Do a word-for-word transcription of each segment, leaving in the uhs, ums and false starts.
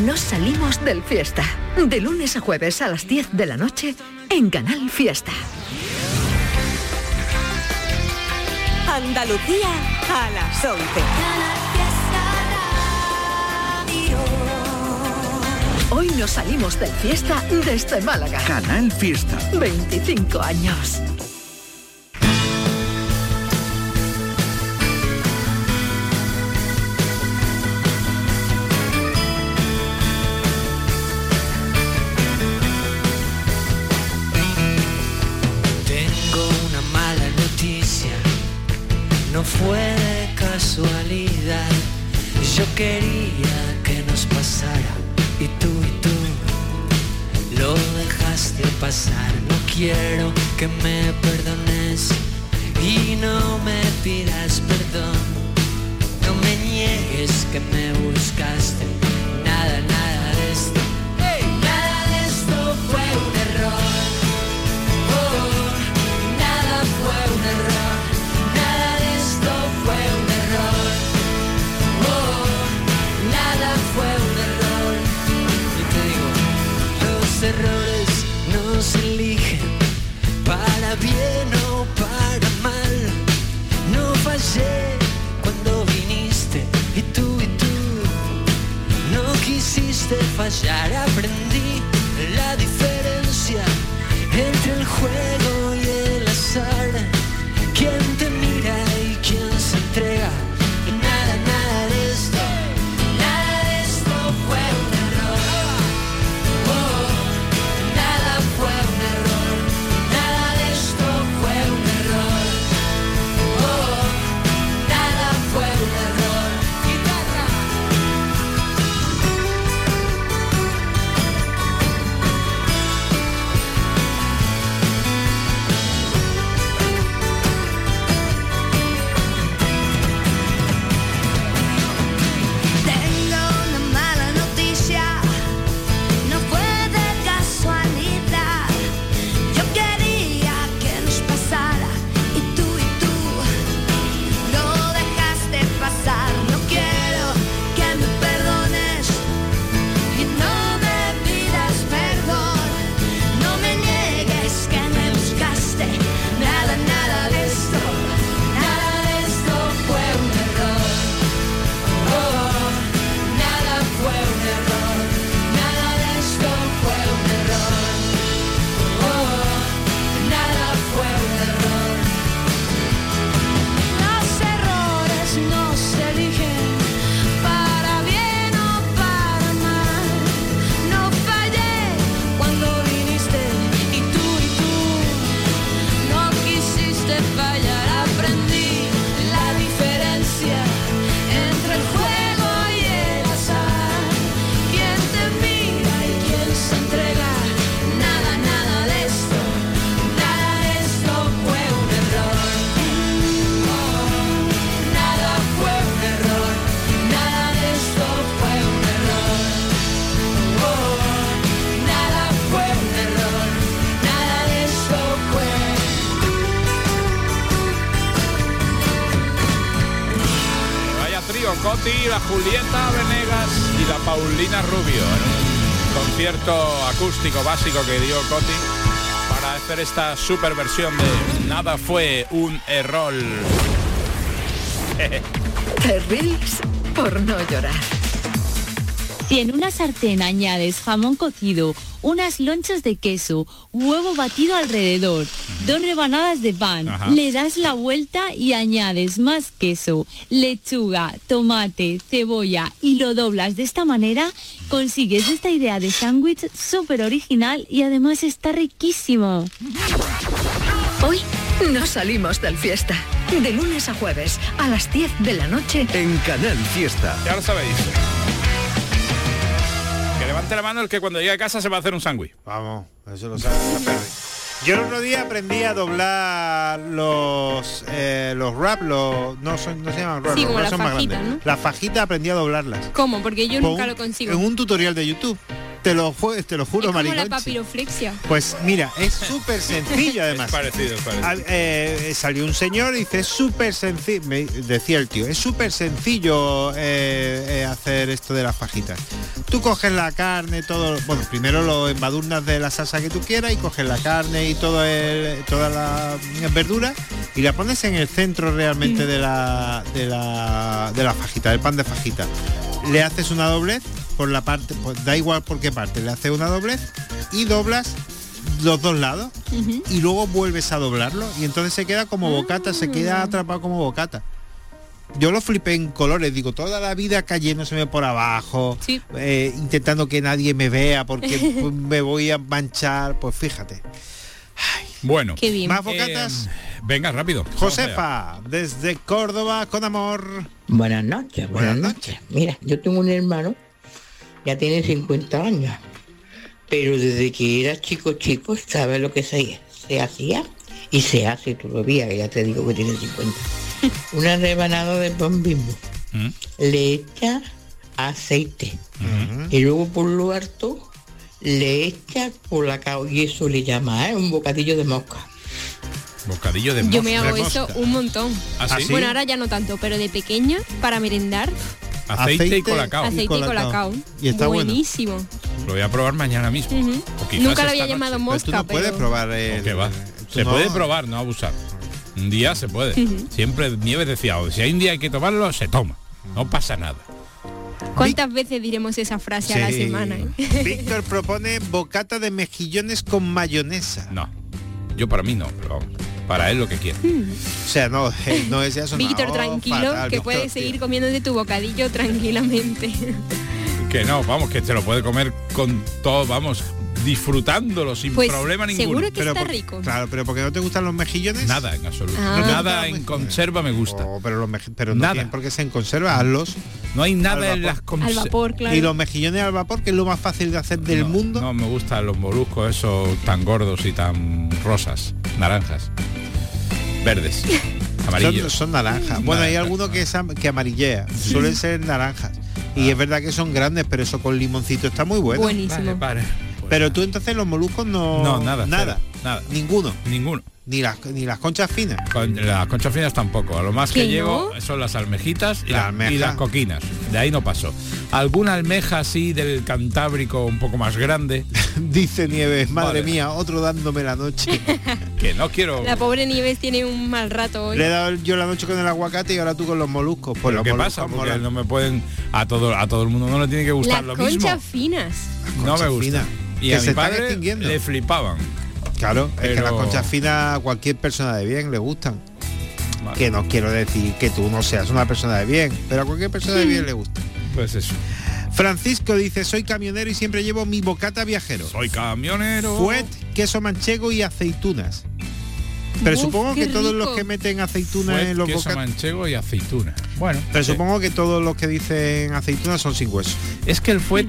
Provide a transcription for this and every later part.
Nos salimos del Fiesta. De lunes a jueves a las diez de la noche en Canal Fiesta. Andalucía a las once. Hoy nos salimos del Fiesta desde Málaga. Canal Fiesta. veinticinco años. No fue de casualidad, yo quería que nos pasara y tú y tú lo dejaste pasar. No quiero que me perdones y no me pidas perdón. No me niegues que me buscaste, nada, nada de esto. Hey, nada de esto fue un error. Oh, nada fue un error. Fue un error, oh, nada fue un error. Y te digo, los errores no se eligen para bien o para mal. No fallé cuando viniste y tú y tú no quisiste fallar. Aprendí la diferencia entre el juego y el azar. ¿Quién te mira y quién se entrega? Y nada, nada de esto, nada de esto fue un error. Oh, nada fue un error, nada de esto fue un error. Oh, nada fue un error. Guitarra. Coti, la Julieta Venegas y la Paulina Rubio en un concierto acústico básico que dio Coti para hacer esta super versión de Nada fue un error. Te ríes por no llorar. Si en una sartén añades jamón cocido, unas lonchas de queso, huevo batido alrededor, dos rebanadas de pan, ajá, le das la vuelta y añades más queso, lechuga, tomate, cebolla y lo doblas de esta manera, consigues esta idea de sándwich súper original y además está riquísimo. Hoy nos salimos del Fiesta. De lunes a jueves a las diez de la noche en Canal Fiesta. Ya lo sabéis. Que levante la mano el que cuando llegue a casa se va a hacer un sándwich. Vamos, eso lo sabe. Yo el otro día aprendí a doblar los eh, los wrap, los no son no se llaman wrap, sí, los como wrap la son más fajita, grandes. ¿no? Las fajitas aprendí a doblarlas. ¿Cómo? Porque yo Con nunca un, lo consigo. En un tutorial de YouTube. Te lo, ju- te lo juro, Es como la Mariconchi. papiroflexia. Pues mira, es súper sencillo además. Es parecido, es parecido. Ah, eh, salió un señor y dice, es súper sencillo, me decía el tío, es súper sencillo eh, eh, hacer esto de las fajitas. Tú coges la carne, todo, bueno, primero lo embadurnas de la salsa que tú quieras y coges la carne y todo el, toda la verdura y la pones en el centro realmente de la, de la de la fajita, del pan de fajita. Le haces una doblez por la parte, pues da igual por qué parte, le haces una doblez y doblas los dos lados Ujú. y luego vuelves a doblarlo y entonces se queda como bocata, se queda atrapado como bocata. Yo lo flipé en colores, digo, toda la vida cayéndoseme por abajo, Sí. eh, intentando que nadie me vea porque pues, me voy a manchar, pues fíjate. Bueno, Qué bien. Más bocatas. eh, venga, rápido. Vamos Josefa, desde Córdoba, con amor. Buenas noches, buenas, Buenas noches. Mira, yo tengo un hermano, ya tiene cincuenta años, pero desde que era chico chico, ¿sabes lo que se, se hacía? Y se hace todavía, que ya te digo que tiene cincuenta. Una rebanada de pan Bimbo. ¿Mm? Le echa aceite. Ujú. Y luego por lo harto le echa por la cao y eso le llama, ¿eh? Un bocadillo de mosca. Bocadillo de Yo me mosca. hago de eso mosca. un montón. ¿Ah, sí? ¿Ah, sí? Bueno, ahora ya no tanto, pero de pequeña, para merendar, Aceite, Aceite. y colacao. Ah, aceite y colacao. colacao. Y está bueno. Buenísimo. Lo voy a probar mañana mismo. Ujú. O quizás Nunca lo esta había noche. llamado Pero mosca, tú no puedes pero- probar el, ¿O qué va? tú Se no- puede probar, no abusar. Un día se puede. Ujú. Siempre Nieves decía, "Oh, si hay un día hay que tomarlo, se toma. No pasa nada". ¿Cuántas veces diremos esa frase a la Sí. semana? eh? Víctor propone bocata de mejillones con mayonesa. No. Yo para mí no, pero vamos. Para él lo que quiera. O sea, no, eh, no es eso. Víctor, no, tranquilo, fatal, que Víctor, puedes tío. seguir comiéndote tu bocadillo tranquilamente. Que no, vamos, que se lo puede comer con todo, vamos, disfrutándolo sin Pues, problema ninguno. seguro que Pero está por- rico. Claro, pero porque no te gustan los mejillones. Nada en absoluto. Ah. No te Nada gustan en los conserva me gusta. Oh, pero los meji- pero no Nada. tienen por qué ser en conserva, hazlos. No hay Al nada en vapor. las Al conservas. vapor, claro. Y los mejillones al vapor, que es lo más fácil de hacer del no, mundo. No me gustan los moluscos esos tan gordos y tan rosas, naranjas, verdes, son, amarillos. son naranjas. Bueno, hay Naranja. alguno que, es, am- que amarillea. Suelen ser naranjas. Y es verdad que son grandes, pero eso con limoncito está muy bueno. Buenísimo. Vale, vale. Pues Pero tú entonces los moluscos no... No, nada, Nada. cero, nada. Ninguno. ninguno. Ni las, ni las conchas finas. Con las conchas finas tampoco. A lo más que ¿Que llevo no? son las almejitas y, La la- almeja. y las coquinas. De ahí no pasó. Alguna almeja así del Cantábrico un poco más grande, Dice Nieves, madre Vale. mía, otro dándome la noche. que no quiero. La pobre Nieves tiene un mal rato hoy. Le he dado yo la noche con el aguacate y ahora tú con los moluscos. Pues Pues los lo que moluscos pasa, porque molan. no me pueden a todo a todo el mundo no le tiene que gustar Las lo mismo. conchas finas. No me conchas gusta. finas, Y que a se mi están padre extinguiendo. le flipaban. Claro, es que Pero- las conchas finas a cualquier persona de bien le gustan. Vale, Que no quiero decir que tú no seas una persona de bien, pero a cualquier persona de bien le gusta. pues eso. Francisco dice, soy camionero y siempre llevo mi bocata viajero. Soy camionero. Fuet, queso manchego y aceitunas. Pero Uf, supongo qué que todos los rico. que meten aceitunas Fuet, en los queso bocatas... manchego y aceituna. Bueno, Pero sí. supongo que todos los que dicen aceitunas son sin hueso. es que el fuet,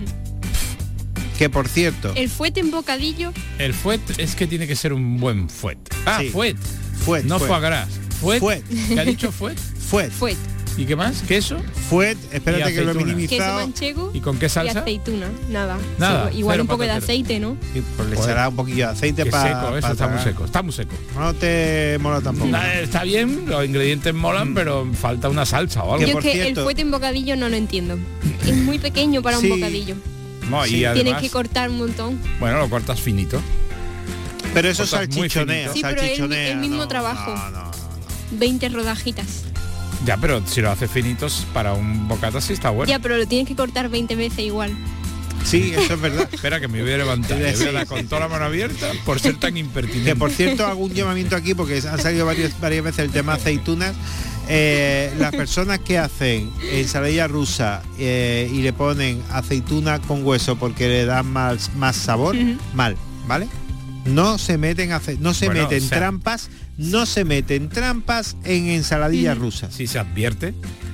Que por cierto, El fuete en bocadillo. el fuet es que tiene que ser un buen fuet. Ah, Sí. fuet. fuet, No fuet, foie gras. Fuet. Fuet. ¿Qué ha dicho fuet? fuet, Fuet. ¿Y qué más? ¿Queso? fuet, espérate Y que lo he aceituna. Queso minimizado. manchego. ¿Y con qué Y salsa? aceituna. Nada. Nada, Sí, igual cero un poco de patatero. aceite, ¿no? Y pues le Joder. echará un poquillo de aceite Qué para... seco, eso está muy seco. Está muy seco. No te mola tampoco. Nah, está bien, los ingredientes molan, pero falta una salsa o algo. Que Yo por es que cierto- el fuete en bocadillo no lo entiendo. Es muy pequeño para Sí. un bocadillo. No, y Sí. además, Tienes que cortar un montón. bueno, lo cortas finito. Pero eso Cortas muy salchichonea, finito. Sí, pero es el- salchichonea. el mismo no, trabajo. No, no, no, no. veinte rodajitas. Ya, pero si lo haces finitos para un bocata sí está bueno. Ya, pero lo tienes que cortar veinte veces igual. Sí, eso es verdad. Espera que me voy a levantar. Sí, Me voy a sí, dar sí. con toda la mano abierta por ser tan impertinente. Que por cierto hago un llamamiento aquí porque han salido varias, varias veces el tema aceitunas. Eh, las personas que hacen ensalada rusa eh, y le ponen aceituna con hueso porque le dan más, más sabor, Ujú. mal, ¿vale? No se meten ace- no se Bueno, meten o sea- trampas, no se meten trampas en ensaladillas Ujú. rusas. Si se advierte,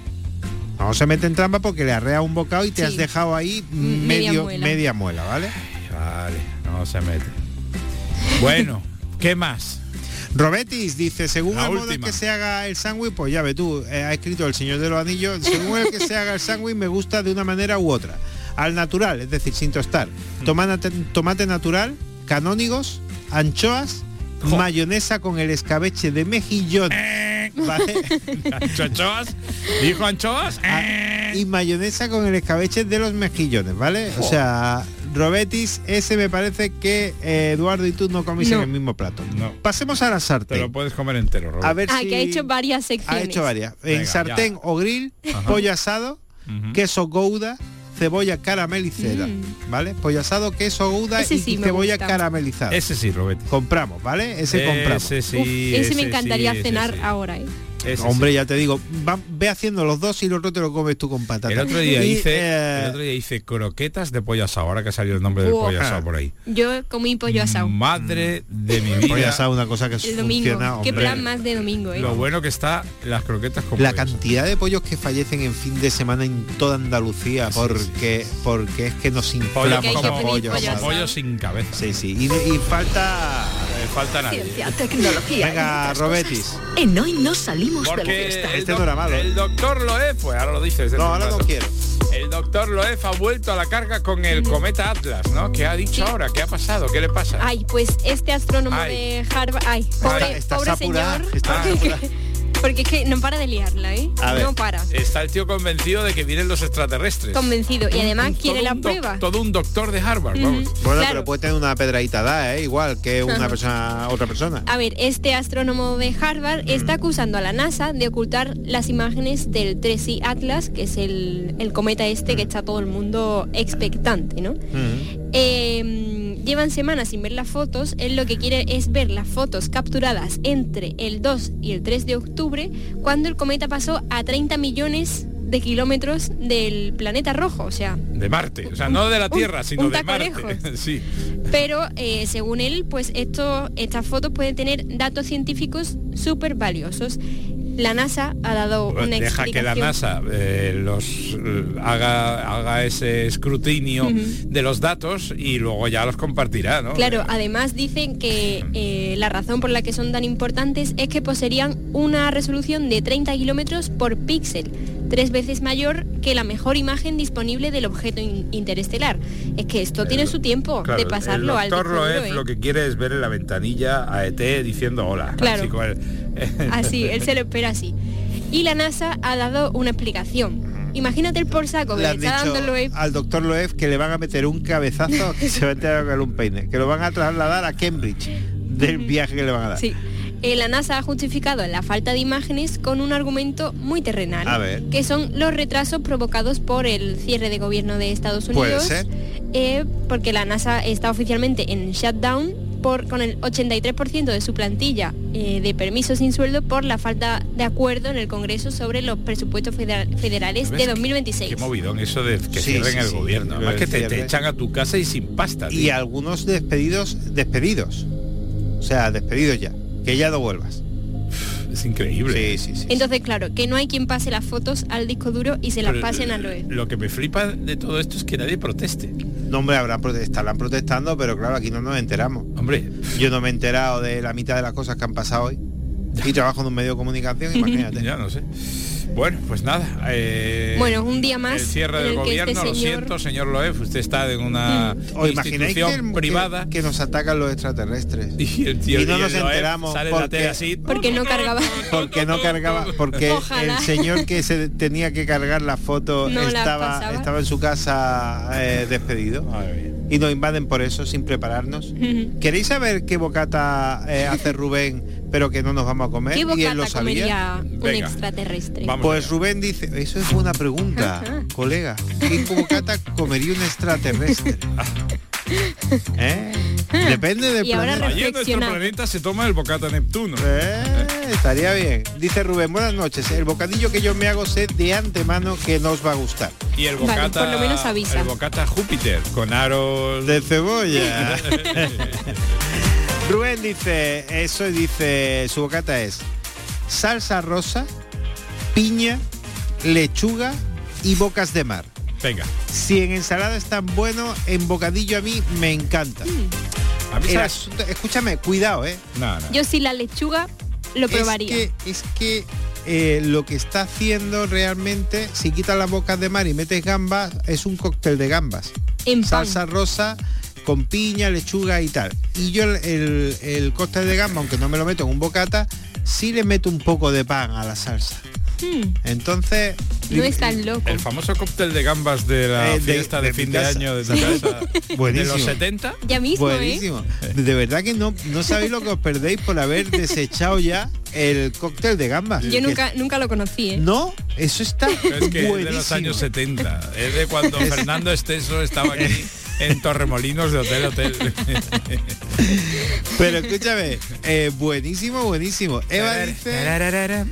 No se meten trampas porque le arrea un bocado y te Sí. has dejado ahí M- media medio muela. media muela, ¿vale? vale, no se mete. Bueno, ¿qué más? Robetis dice, según La el modo en última. que se haga el sándwich, pues ya ve tú, eh, ha escrito el Señor de los Anillos, según el que se haga el sándwich me gusta de una manera u otra. al natural, es decir, sin tostar. Tomate, tomate natural, canónigos, anchoas, Jo. mayonesa con el escabeche de mejillón. ¿Vale? ¿Anchoas? ¿Dijo anchoas? Ah, y mayonesa con el escabeche de los mejillones, ¿vale? O sea, Robetis, ese me parece que eh, Eduardo y tú no coméis No. en el mismo plato. No. Pasemos a la Te sartén. lo puedes comer entero, Robert. A ver Ah, si... que ha hecho varias secciones. Ha hecho varias. En Venga, sartén ya. o grill, Ajá. pollo asado, Ujú. queso gouda, cebolla caramelizada, Mm. ¿vale? Pollo asado, queso gouda Ese y sí me cebolla gusta. caramelizada. Ese sí, Robert. Compramos, ¿vale? Ese compramos. Ese sí, Uf, ese, me encantaría sí, ese cenar sí. ahora, ¿eh? Ese Hombre, sí. ya te digo, va- ve haciendo los dos y los otros te lo comes tú con patata. El otro día Y, hice, eh, el otro día hice croquetas de pollo asado, ahora que salió el nombre del Wow. pollo asado por ahí. Yo comí pollo asado. Madre de mi pollo vida. asado, una cosa que El domingo. funciona, Qué hombre. plan más de domingo, ¿eh? Lo bueno que está las croquetas con La pollo. cantidad de pollos que fallecen en fin de semana en toda Andalucía Sí, porque porque es que nos Pollo, inflamos hay que con pedir pollo. pollo como asado. pollo sin cabeza. Sí, sí. Y, y falta... Eh, falta nadie. Ciencia, tecnología. Venga, y otras Robetis. cosas. En Hoy no salimos de la Porque fiesta. el, Este doc- no era malo, ¿eh? el doctor Loef, pues ahora lo dices. No, ahora no quiero. El doctor Loef ha vuelto a la carga con el cometa Atlas, ¿no? ¿Qué ha dicho Sí. ahora? ¿Qué ha pasado? ¿Qué le pasa? Ay, pues este astrónomo Ay. de Harvard, ay, pobre, Estás pobre apurada, señor, estás porque, apurada. porque es que no para de liarla, ¿eh? A ver. No para. Está el tío convencido de que vienen los extraterrestres. Convencido. Y además Un- quiere todo la un doc- prueba. Todo un doctor de Harvard, vamos. Bueno, Claro. pero puede tener una pedradita da, ¿eh? Igual que una Ajá. persona, otra persona. A ver, este astrónomo de Harvard está acusando a la NASA de ocultar las imágenes del tres I Atlas, que es el, el cometa este que está todo el mundo expectante, ¿no? Mm. Eh, llevan semanas sin ver las fotos. Él lo que quiere es ver las fotos capturadas entre el dos y el tres de octubre, cuando el cometa pasó a treinta millones de kilómetros del planeta rojo, o sea, De Marte. O sea, no de la Un- Tierra, sino un de taco Marte. lejos. Sí. pero eh, según él, pues esto, estas fotos pueden tener datos científicos súper valiosos. La NASA ha dado una Deja explicación. que la NASA eh, los eh, haga, haga ese escrutinio Ujú. de los datos y luego ya los compartirá, ¿no? Claro, Eh, además dicen que eh, la razón por la que son tan importantes es que poseerían una resolución de treinta kilómetros por píxel, tres veces mayor que la mejor imagen disponible del objeto in- interestelar. Es que esto tiene su tiempo claro, de pasarlo al el doctor disco duro, Loef ¿eh? lo que quiere es ver en la ventanilla a E T diciendo hola. Claro. Así con el- Así, él se lo espera así. Y la NASA ha dado una explicación. Imagínate el por saco que Le le han está dicho dando Loef. al doctor Loef que le van a meter un cabezazo que se va a enterar con un peine, que lo van a trasladar a Cambridge del viaje que le van a dar. Sí. Eh, la NASA ha justificado la falta de imágenes con un argumento muy terrenal, A ver. que son los retrasos provocados por el cierre de gobierno de Estados Puede Unidos, ser. eh, porque la NASA está oficialmente en shutdown por, con el ochenta y tres por ciento de su plantilla eh, de permisos sin sueldo por la falta de acuerdo en el Congreso sobre los presupuestos federa- federales ¿Ves? de dos mil veintiséis. Qué movidón eso de que Sí, cierren sí, el sí. gobierno. Lo Además que del te, te cierre. echan a tu casa y sin pasta. Y tío. algunos despedidos, despedidos. O sea, despedidos ya. Que ya no vuelvas. Es increíble. Sí, sí, sí. Entonces, claro, que no hay quien pase las fotos al disco duro y se las Pero, pasen a eh, Loef. Lo que me flipa de todo esto es que nadie proteste. No, hombre, habrán, prote- estarán protestando, pero claro, aquí no nos enteramos. Hombre, Yo no me he enterado de la mitad de las cosas que han pasado hoy. Y trabajo en un medio de comunicación, imagínate. ya no sé. Bueno, pues nada. eh, Bueno, un día más El cierre en del el que este gobierno, lo señor- siento, señor Loef, usted está en una ¿Os imagináis que, institución que- privada que nos atacan los extraterrestres? y, el tío, y no el nos Loef enteramos sale en la porque- tele así. Porque no cargaba. Porque no cargaba, porque Ojalá. el señor que se tenía que cargar la foto No la estaba, pasaba. estaba en su casa eh, despedido. Madre mía. Y nos invaden por eso, sin prepararnos. Ujú. ¿Queréis saber qué bocata eh, hace Rubén, pero que no nos vamos a comer? ¿Qué y él lo bocata sabía. comería un Venga. extraterrestre? Vamos Pues allá. Rubén dice, eso es una pregunta, colega. ¿Qué bocata comería un extraterrestre? ¿Eh? Depende del Y ahora planeta. Allí en nuestro reflexiona. planeta se toma el bocata Neptuno. Eh, estaría bien. Dice Rubén, buenas noches. El bocadillo que yo me hago sé de antemano que nos va a gustar. Y el Vale, bocata, por lo menos avisa. el bocata Júpiter con aros De cebolla. Rubén dice, eso dice, su bocata es salsa rosa, piña, lechuga y bocas de mar. Venga. Si en ensalada es tan bueno, en bocadillo a mí me encanta. A mí El sabes- asunto- escúchame, cuidado, ¿eh? No, no. Yo sí la lechuga lo probaría. Es que, es que eh, lo que está haciendo realmente, si quitas las bocas de mar y metes gambas, es un cóctel de gambas. En salsa rosa con piña, lechuga y tal. Y yo el, el, el cóctel de gamba, aunque no me lo meto en un bocata, sí le meto un poco de pan a la salsa. Hmm. Entonces... No es tan loco. El famoso cóctel de gambas de la eh, fiesta de, de, de fin casa. de año de tu casa. De los setenta. Ya mismo, Buenísimo. ¿eh? De verdad que no, no sabéis lo que os perdéis por haber desechado ya el cóctel de gambas. Yo nunca, nunca lo conocí, ¿eh? No, eso está es que buenísimo. Es de los años setenta. Es de cuando Fernando Esteso estaba aquí en Torremolinos de Hotel Hotel. Pero escúchame, eh, buenísimo, buenísimo. Eva dice...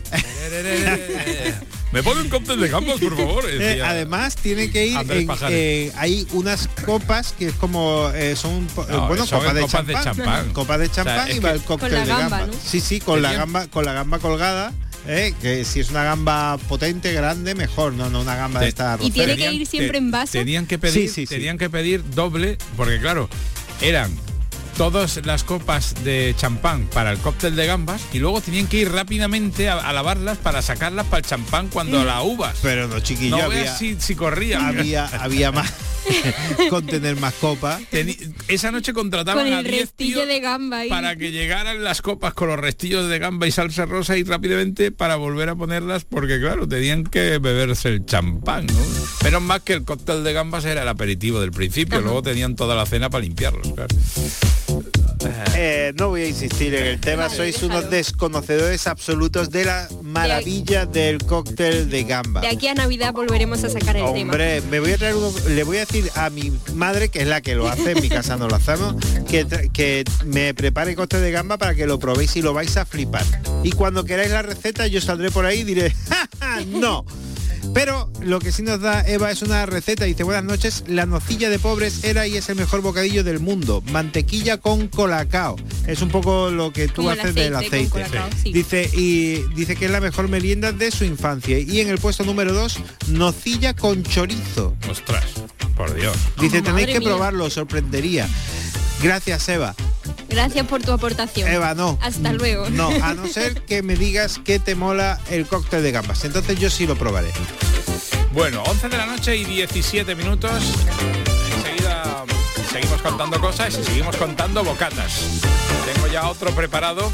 Me pone un cóctel de gambas, por favor. Eh, además tiene que ir en, eh, hay unas copas que es como eh, son no, bueno son copas de copas champán, de champán. Copas de champán, o sea, y va el cóctel de gamba, ¿no? Sí, sí, con la gamba, con la gamba colgada. Eh, que si es una gamba potente, grande, mejor, no, no una gamba Te, de esta. Y tiene que ir siempre te, en vaso. Tenían que pedir, sí, sí, tenían sí. que pedir doble, porque claro, eran todas las copas de champán para el cóctel de gambas y luego tenían que ir rápidamente a, a lavarlas para sacarlas para el champán cuando mm. la uvas. Pero no, chiquillo, no había, veas si, si corría. Había, había más con tener más copas. Teni esa noche contrataban con el a diez tíos de gamba y... para que llegaran las copas con los restillos de gamba y salsa rosa y rápidamente para volver a ponerlas, porque claro, tenían que beberse el champán, ¿no? Pero más que el cóctel de gambas era el aperitivo del principio. Ajá. Luego tenían toda la cena para limpiarlos, claro. Eh, no voy a insistir en el tema, sois unos desconocedores absolutos de la maravilla del cóctel de gamba. De aquí a Navidad volveremos a sacar el Hombre, tema. Hombre, me voy a traer uno, le voy a decir a mi madre, que es la que lo hace, en mi casa no lo hacemos, que, que me prepare cóctel de gamba para que lo probéis y lo vais a flipar. Y cuando queráis la receta yo saldré por ahí y diré, ¡ja, ja, no! Pero lo que sí nos da Eva es una receta. Dice, buenas noches, la nocilla de pobres era y es el mejor bocadillo del mundo. Mantequilla con colacao. Es un poco lo que tú Como haces aceite, del aceite. Colacao, sí. Dice, y dice que es la mejor merienda de su infancia. Y en el puesto número dos, nocilla con chorizo. Ostras, por Dios. Dice, oh, tenéis que mía. probarlo, os sorprendería. Gracias, Eva. Gracias por tu aportación. Eva, no. Hasta luego. No, a no ser que me digas que te mola el cóctel de gambas. Entonces yo sí lo probaré. Bueno, once de la noche y diecisiete minutos. Enseguida seguimos contando cosas y seguimos contando bocatas. Tengo ya otro preparado.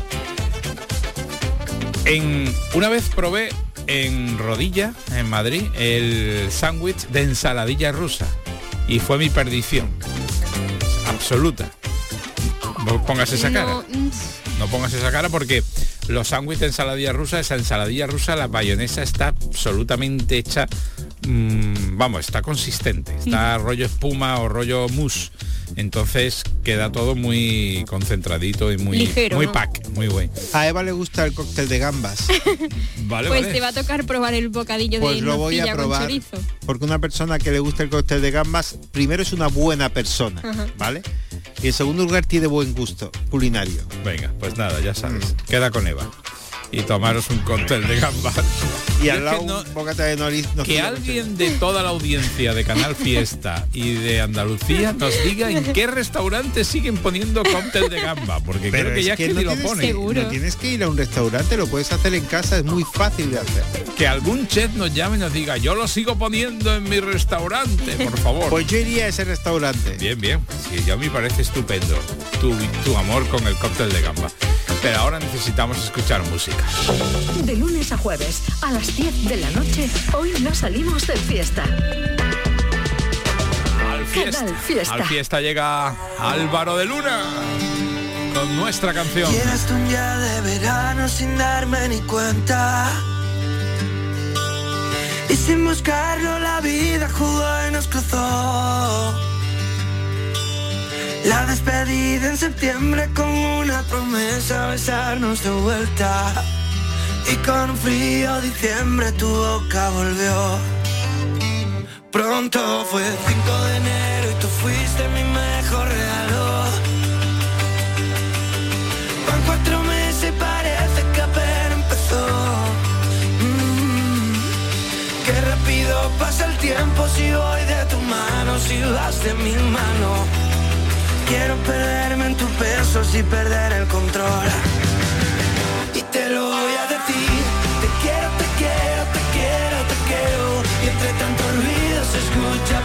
En una vez probé en Rodilla, en Madrid, el sándwich de ensaladilla rusa. Y fue mi perdición. Absoluta. No pongas esa cara. No, no pongas esa cara porque los sándwiches de ensaladilla rusa, esa ensaladilla rusa, la mayonesa está absolutamente hecha, mmm, vamos, está consistente, está rollo espuma o rollo mousse. Entonces queda todo muy concentradito y muy ligero, muy ¿no? pack, muy bueno. A Eva le gusta el cóctel de gambas. Vale, pues vale. te va a tocar probar el bocadillo pues de lo voy nocilla a probar, con chorizo. porque una persona que le gusta el cóctel de gambas, primero es una buena persona, Ajá. ¿vale? Y en segundo lugar tiene buen gusto culinario. Venga, pues nada, ya sabes, mm. queda con Eva. Y tomaros un cóctel de gambas. Y al lado no, un bocata de noriz. No que alguien de toda la audiencia de Canal Fiesta y de Andalucía nos diga en qué restaurantes siguen poniendo cóctel de gamba, porque Pero creo que ya es que, que no ni lo ponen. Seguro. No tienes que ir a un restaurante, lo puedes hacer en casa, es muy fácil de hacer. Que algún chef nos llame y nos diga, yo lo sigo poniendo en mi restaurante, por favor. Pues yo iría a ese restaurante. Bien, bien. Sí, ya me parece estupendo tu, tu amor con el cóctel de gamba. Pero ahora necesitamos escuchar música. De lunes a jueves, a las diez de la noche, hoy no salimos de fiesta. Al fiesta, fiesta. Al fiesta llega Álvaro de Luna con nuestra canción. Llegaste un día de verano sin darme ni cuenta. Y sin buscarlo la vida jugó y nos cruzó. La despedida en septiembre con una promesa, besarnos de vuelta. Y con un frío diciembre tu boca volvió. Pronto fue el cinco de enero y tú fuiste mi mejor regalo. Van cuatro meses y parece que apenas empezó. Mm, qué rápido pasa el tiempo si voy de tu mano, si vas de mi mano. Quiero perderme en tus besos y perder el control. Y te lo voy a decir, te quiero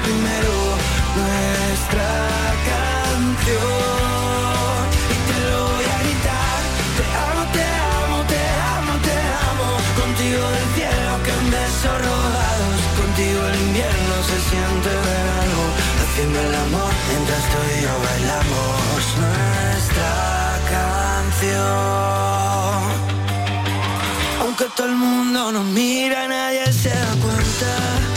primero nuestra canción. Y te lo voy a gritar, te amo, te amo, te amo, te amo. Contigo del cielo que en besos robados, contigo el invierno se siente verano. Haciendo el amor mientras tú y yo bailamos nuestra canción. Aunque todo el mundo nos mira, nadie se da cuenta.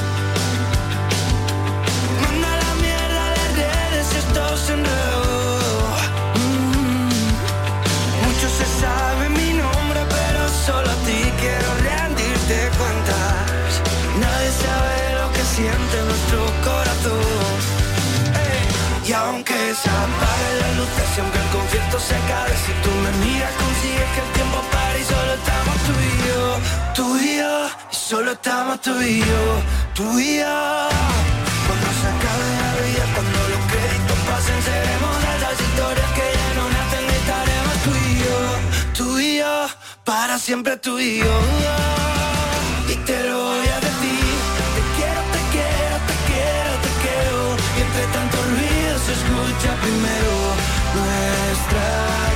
Manda la mierda de redes, esto se enredó. Mm. Mucho se sabe mi nombre, pero solo a ti quiero rendirte cuentas. Nadie sabe lo que siente nuestro corazón. Y aunque se apaguen las luces, siempre el concierto se acabe, si tú me miras consigues que el tiempo pare y solo estamos tú y yo, tú y yo, y solo estamos tú y yo, tú y yo. Cuando se acabe la vida, cuando los créditos pasen, seremos de esas historias que ya no nacen, estaremos tú y yo, tú y yo, para siempre tú y yo. Y te lo voy a decir, te quiero, te quiero, te quiero, te quiero, y entre tanto ruido se escucha primero nuestra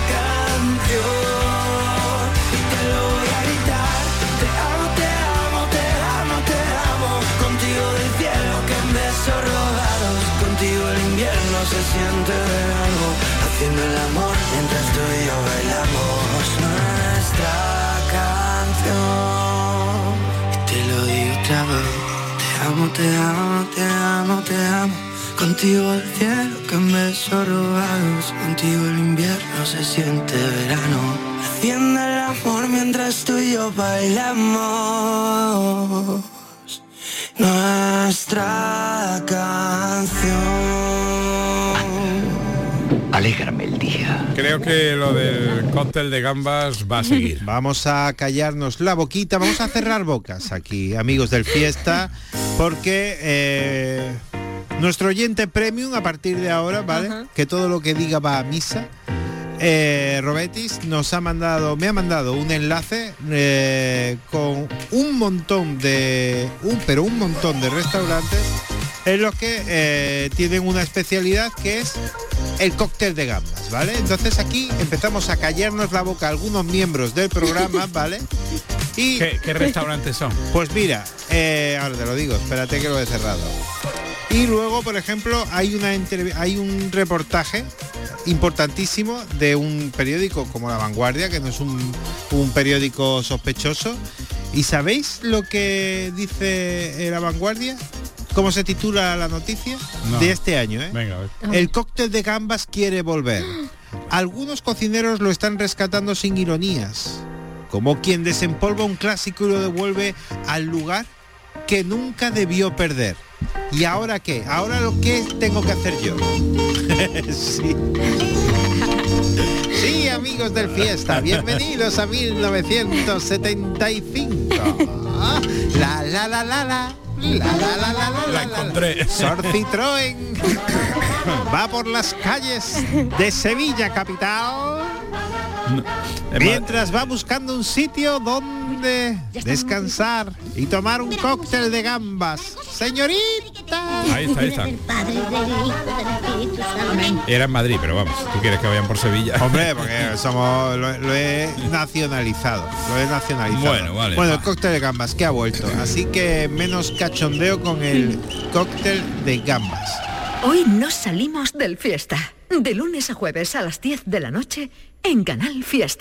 canción. Y te lo voy a gritar, te amo, te amo, te amo, te amo. Contigo del cielo que en besos robados, contigo el invierno se siente verano. Haciendo el amor mientras tú y yo bailamos nuestra canción. Y te lo digo otra vez, te amo, te amo, te amo, te amo. Contigo el cielo que en besos robados, contigo el invierno se siente verano. Haciendo el amor mientras tú y yo bailamos nuestra canción. Alégrame el día. Creo que lo del cóctel de gambas va a seguir. Vamos a callarnos la boquita, vamos a cerrar bocas aquí, amigos del Fiesta, porque... Eh... nuestro oyente premium a partir de ahora, ¿vale? Uh-huh. Que todo lo que diga va a misa. Eh, Robetis nos ha mandado, me ha mandado un enlace eh, con un montón de, un pero un montón de restaurantes en los que eh, tienen una especialidad que es el cóctel de gambas, ¿vale? Entonces aquí empezamos a callarnos la boca a algunos miembros del programa, ¿vale? Y ¿Qué, qué restaurantes son? Pues mira, eh, ahora te lo digo, espérate que lo he cerrado. Y luego, por ejemplo, hay una entrev- hay un reportaje importantísimo de un periódico como La Vanguardia, que no es un, un periódico sospechoso. ¿Y sabéis lo que dice La Vanguardia? ¿Cómo se titula la noticia? No. De este año, ¿eh? Venga, a ver. El cóctel de gambas quiere volver. Algunos cocineros lo están rescatando sin ironías, como quien desempolva un clásico y lo devuelve al lugar que nunca debió perder. ¿Y ahora qué? ¿Ahora lo que tengo que hacer yo? Sí. Sí, amigos del Fiesta, bienvenidos a mil novecientos setenta y cinco. La la la la la. La la la la la. La encontré. Sor Citroën va por las calles de Sevilla capital. No. Mientras va buscando un sitio donde descansar y tomar un cóctel de gambas. Señorita. Ahí está, ahí está. Era en Madrid, pero vamos, tú quieres que vayan por Sevilla. Hombre, porque somos lo, lo he nacionalizado. Lo he nacionalizado. Bueno, vale. Bueno, el cóctel de gambas que ha vuelto. Así que menos cachondeo con el cóctel de gambas. Hoy no salimos del Fiesta. De lunes a jueves a las diez de la noche en Canal Fiesta.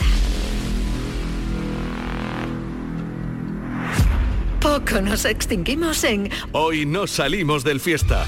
Poco nos extinguimos en Hoy no salimos del Fiesta.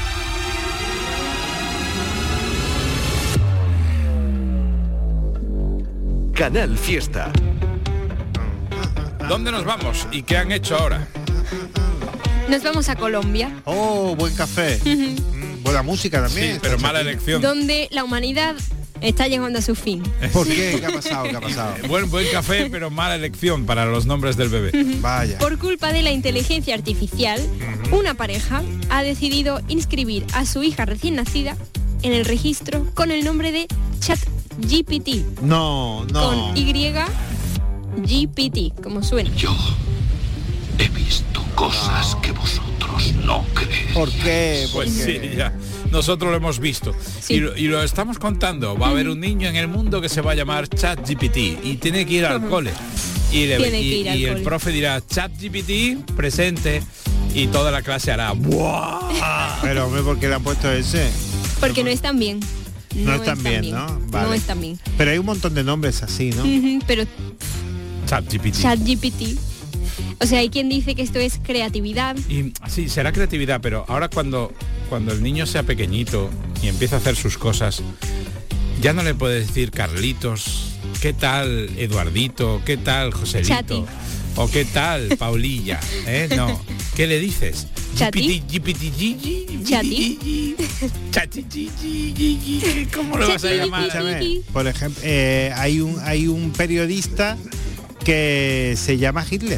Canal Fiesta. ¿Dónde nos vamos y qué han hecho ahora? Nos vamos a Colombia. Oh, buen café. mm, buena música también. Sí, pero mala elección. Donde la humanidad está llegando a su fin. ¿Por qué? ¿Qué ha pasado? ¿Qué ha pasado? Buen, buen café, pero mala elección para los nombres del bebé. Vaya. Por culpa de la inteligencia artificial, uh-huh. una pareja ha decidido inscribir a su hija recién nacida en el registro con el nombre de ChatGPT. No, no. Con Y G P T, como suena. Yo he visto cosas que vosotros no creéis. ¿Por qué? Pues Porque... sí, ya. Nosotros lo hemos visto. Sí. Y, lo, y lo estamos contando. Va a haber un niño en el mundo que se va a llamar ChatGPT y tiene que ir al cole. Y, le, Tiene y, que ir al y el cole. profe dirá, ChatGPT, presente. Y toda la clase hará, ¡buah! Pero hombre, ¿por qué le han puesto ese? Porque no están bien. No están bien, ¿no? Vale. No están bien. Pero hay un montón de nombres así, ¿no? Ujú, pero ChatGPT. ChatGPT. O sea, hay quien dice que esto es creatividad. Y sí, será creatividad, pero ahora cuando, cuando el niño sea pequeñito y empieza a hacer sus cosas, ya no le puede decir Carlitos, ¿qué tal Eduardito? ¿Qué tal Joselito? Chati. ¿O qué tal Paulilla? ¿Eh? No. ¿Qué le dices? Chati. Gipiti, gigi, Chati. Chati, gigi, gigi. ¿Cómo lo vas a Chati, llamar? gigi. Escúchame, por ejemplo, eh, hay un hay un periodista que se llama Hitler.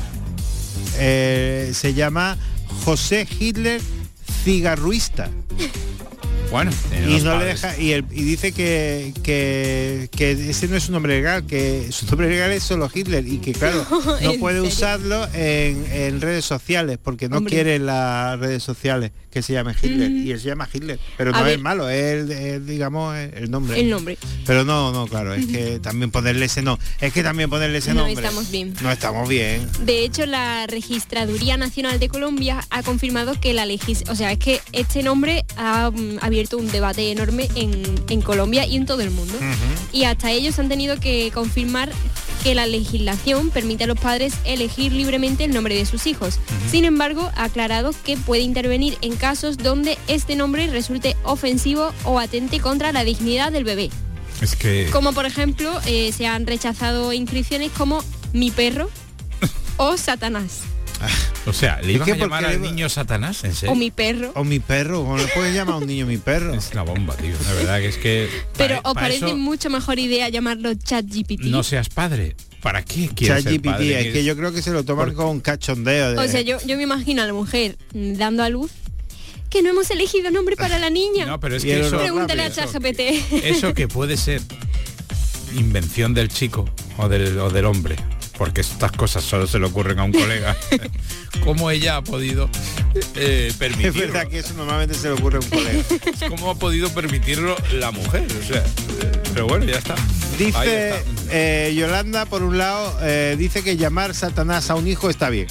Eh, se llama José Hitler Cigarruista. Bueno, tiene Y dos no le padres. deja y, el- y dice que, que, que ese no es su nombre legal, que su nombre legal es solo Hitler y que claro, no ¿En puede serio? usarlo en, en redes sociales porque no Hombre. quiere las redes sociales que se llame Hitler. Ujú. Y él se llama Hitler, pero A no ver. es malo, es, es, digamos el el nombre. El nombre. Pero no, no, claro, es que también ponerle ese no, es que también ponerle ese No nombre. estamos bien. No estamos bien. De hecho, la Registraduría Nacional de Colombia ha confirmado que la legis... O sea, es que este nombre ha mm, abierto un debate enorme en, en Colombia y en todo el mundo. Y hasta ellos han tenido que confirmar que la legislación permite a los padres elegir libremente el nombre de sus hijos. Sin embargo, ha aclarado que puede intervenir en casos donde este nombre resulte ofensivo o atente contra la dignidad del bebé. Es que... Como por ejemplo, eh, se han rechazado inscripciones como mi perro o Satanás. O sea, ¿le iban que a llamar porque al le- niño Satanás? ¿En serio? O mi perro. O mi perro, ¿cómo le puedes llamar a un niño mi perro? Es la bomba, tío. La verdad que es que... Pero para- ¿os para parece eso mucho mejor idea llamarlo ChatGPT? no seas padre. ¿Para qué quieres ser ChatGPT, padre? es que yo creo que se lo toman Por- con un cachondeo. De... O sea, yo, yo me imagino a la mujer mm, dando a luz que no hemos elegido nombre para la niña. No, pero es Y que el eso... olor Pregúntale a rápido, ChatGPT. Eso que puede ser invención del chico o del, o del hombre, porque estas cosas solo se le ocurren a un colega. ¿Cómo ella ha podido eh, Es permitirlo? verdad que eso normalmente se le ocurre a un colega. ¿Cómo ha podido permitirlo la mujer? O sea, eh, pero bueno, ya está. Ahí Dice está. eh, Yolanda, por un lado, eh, dice que llamar Satanás a un hijo está bien.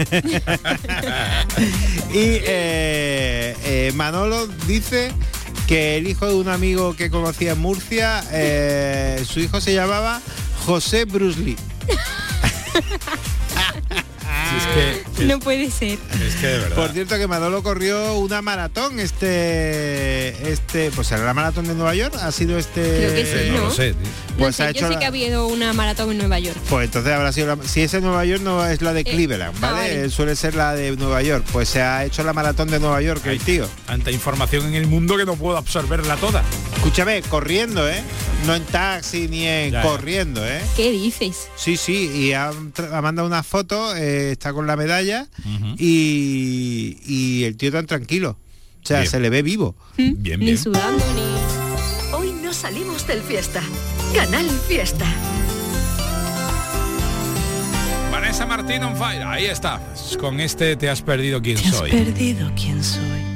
Y eh, eh, Manolo dice que el hijo de un amigo que conocía en Murcia, eh, su hijo se llamaba José Bruce Lee. Si es que, No puede ser. es que de verdad. Por cierto que Manolo corrió una maratón este este pues era la maratón de Nueva York, ha sido este Creo que Eh, sí, no, ¿no? lo sé, tío. No pues sé, ha yo hecho sé la- que ha habido una maratón en Nueva York. Pues entonces habrá sido la- si es en Nueva York no es la de Cleveland, ah, ¿vale? vale. Eh, Suele ser la de Nueva York. Pues se ha hecho la maratón de Nueva York, el Hay tío. tanta información en el mundo que no puedo absorberla toda. Escúchame, corriendo, ¿eh? No en taxi ni en Ya, ya. corriendo, ¿eh? ¿Qué dices? Sí, sí, y ha, tra- ha mandado una foto, eh, está con la medalla Ujú. y, y el tío tan tranquilo. O sea, Bien. se le ve vivo. ¿Mm? Bien, Ni bien. sudando, ni... Hoy no salimos del fiesta. Canal Fiesta. Vanessa Martín on fire, ahí está. Con este te has perdido quién Te has soy. perdido quién soy.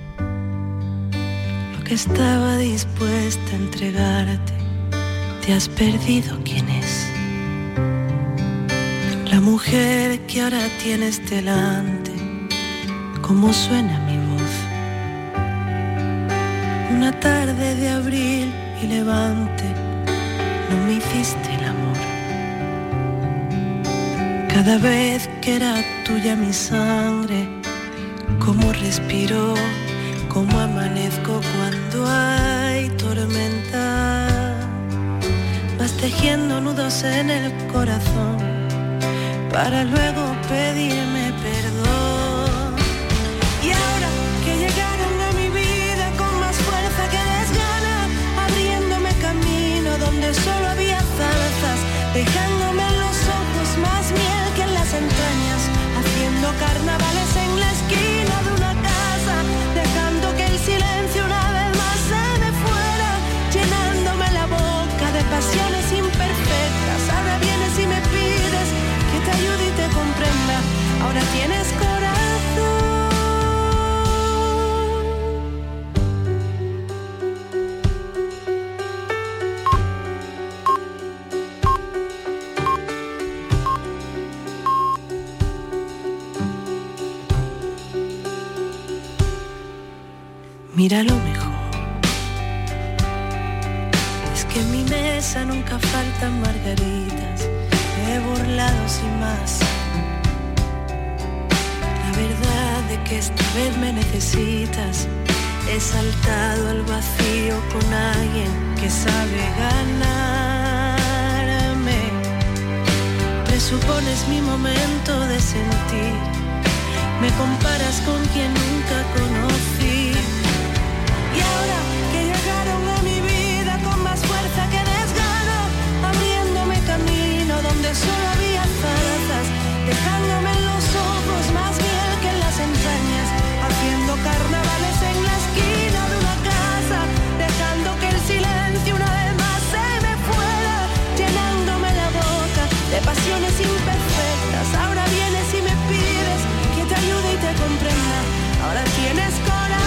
Lo que estaba dispuesta a entregarte. Te has perdido quién es. La mujer que ahora tienes delante. Cómo suena mi voz. Una tarde de abril y levante. No me hiciste el amor. Cada vez que era tuya mi sangre, cómo respiro, cómo amanezco cuando hay tormenta. Vas tejiendo nudos en el corazón para luego pedirme perdón. Y ahora que llegaron a mi vida con más fuerza que desgana, abriéndome camino donde solo había zarzas, dejándome en los ojos más miel que en las entrañas, haciendo carnavales en la esquina de una casa, dejando que el silencio una vez más se me fuera, llenándome la boca de pasiones imperfectas. Ahora vienes y me pides que te ayude y te comprenda. Ahora tienes mira lo mejor. Es que en mi mesa nunca faltan margaritas, me he burlado sin más. La verdad de que esta vez me necesitas, he saltado al vacío con alguien que sabe ganarme. Presupones mi momento de sentir, me comparas con quien nunca conocí. Y ahora que llegaron a mi vida con más fuerza que desgano, abriéndome camino donde solo había zarzas, dejándome en los ojos más miel que en las entrañas, haciendo carnavales en la esquina de una casa, dejando que el silencio una vez más se me fuera, llenándome la boca de pasiones imperfectas. Ahora vienes y me pides que te ayude y te comprenda. Ahora tienes corazón.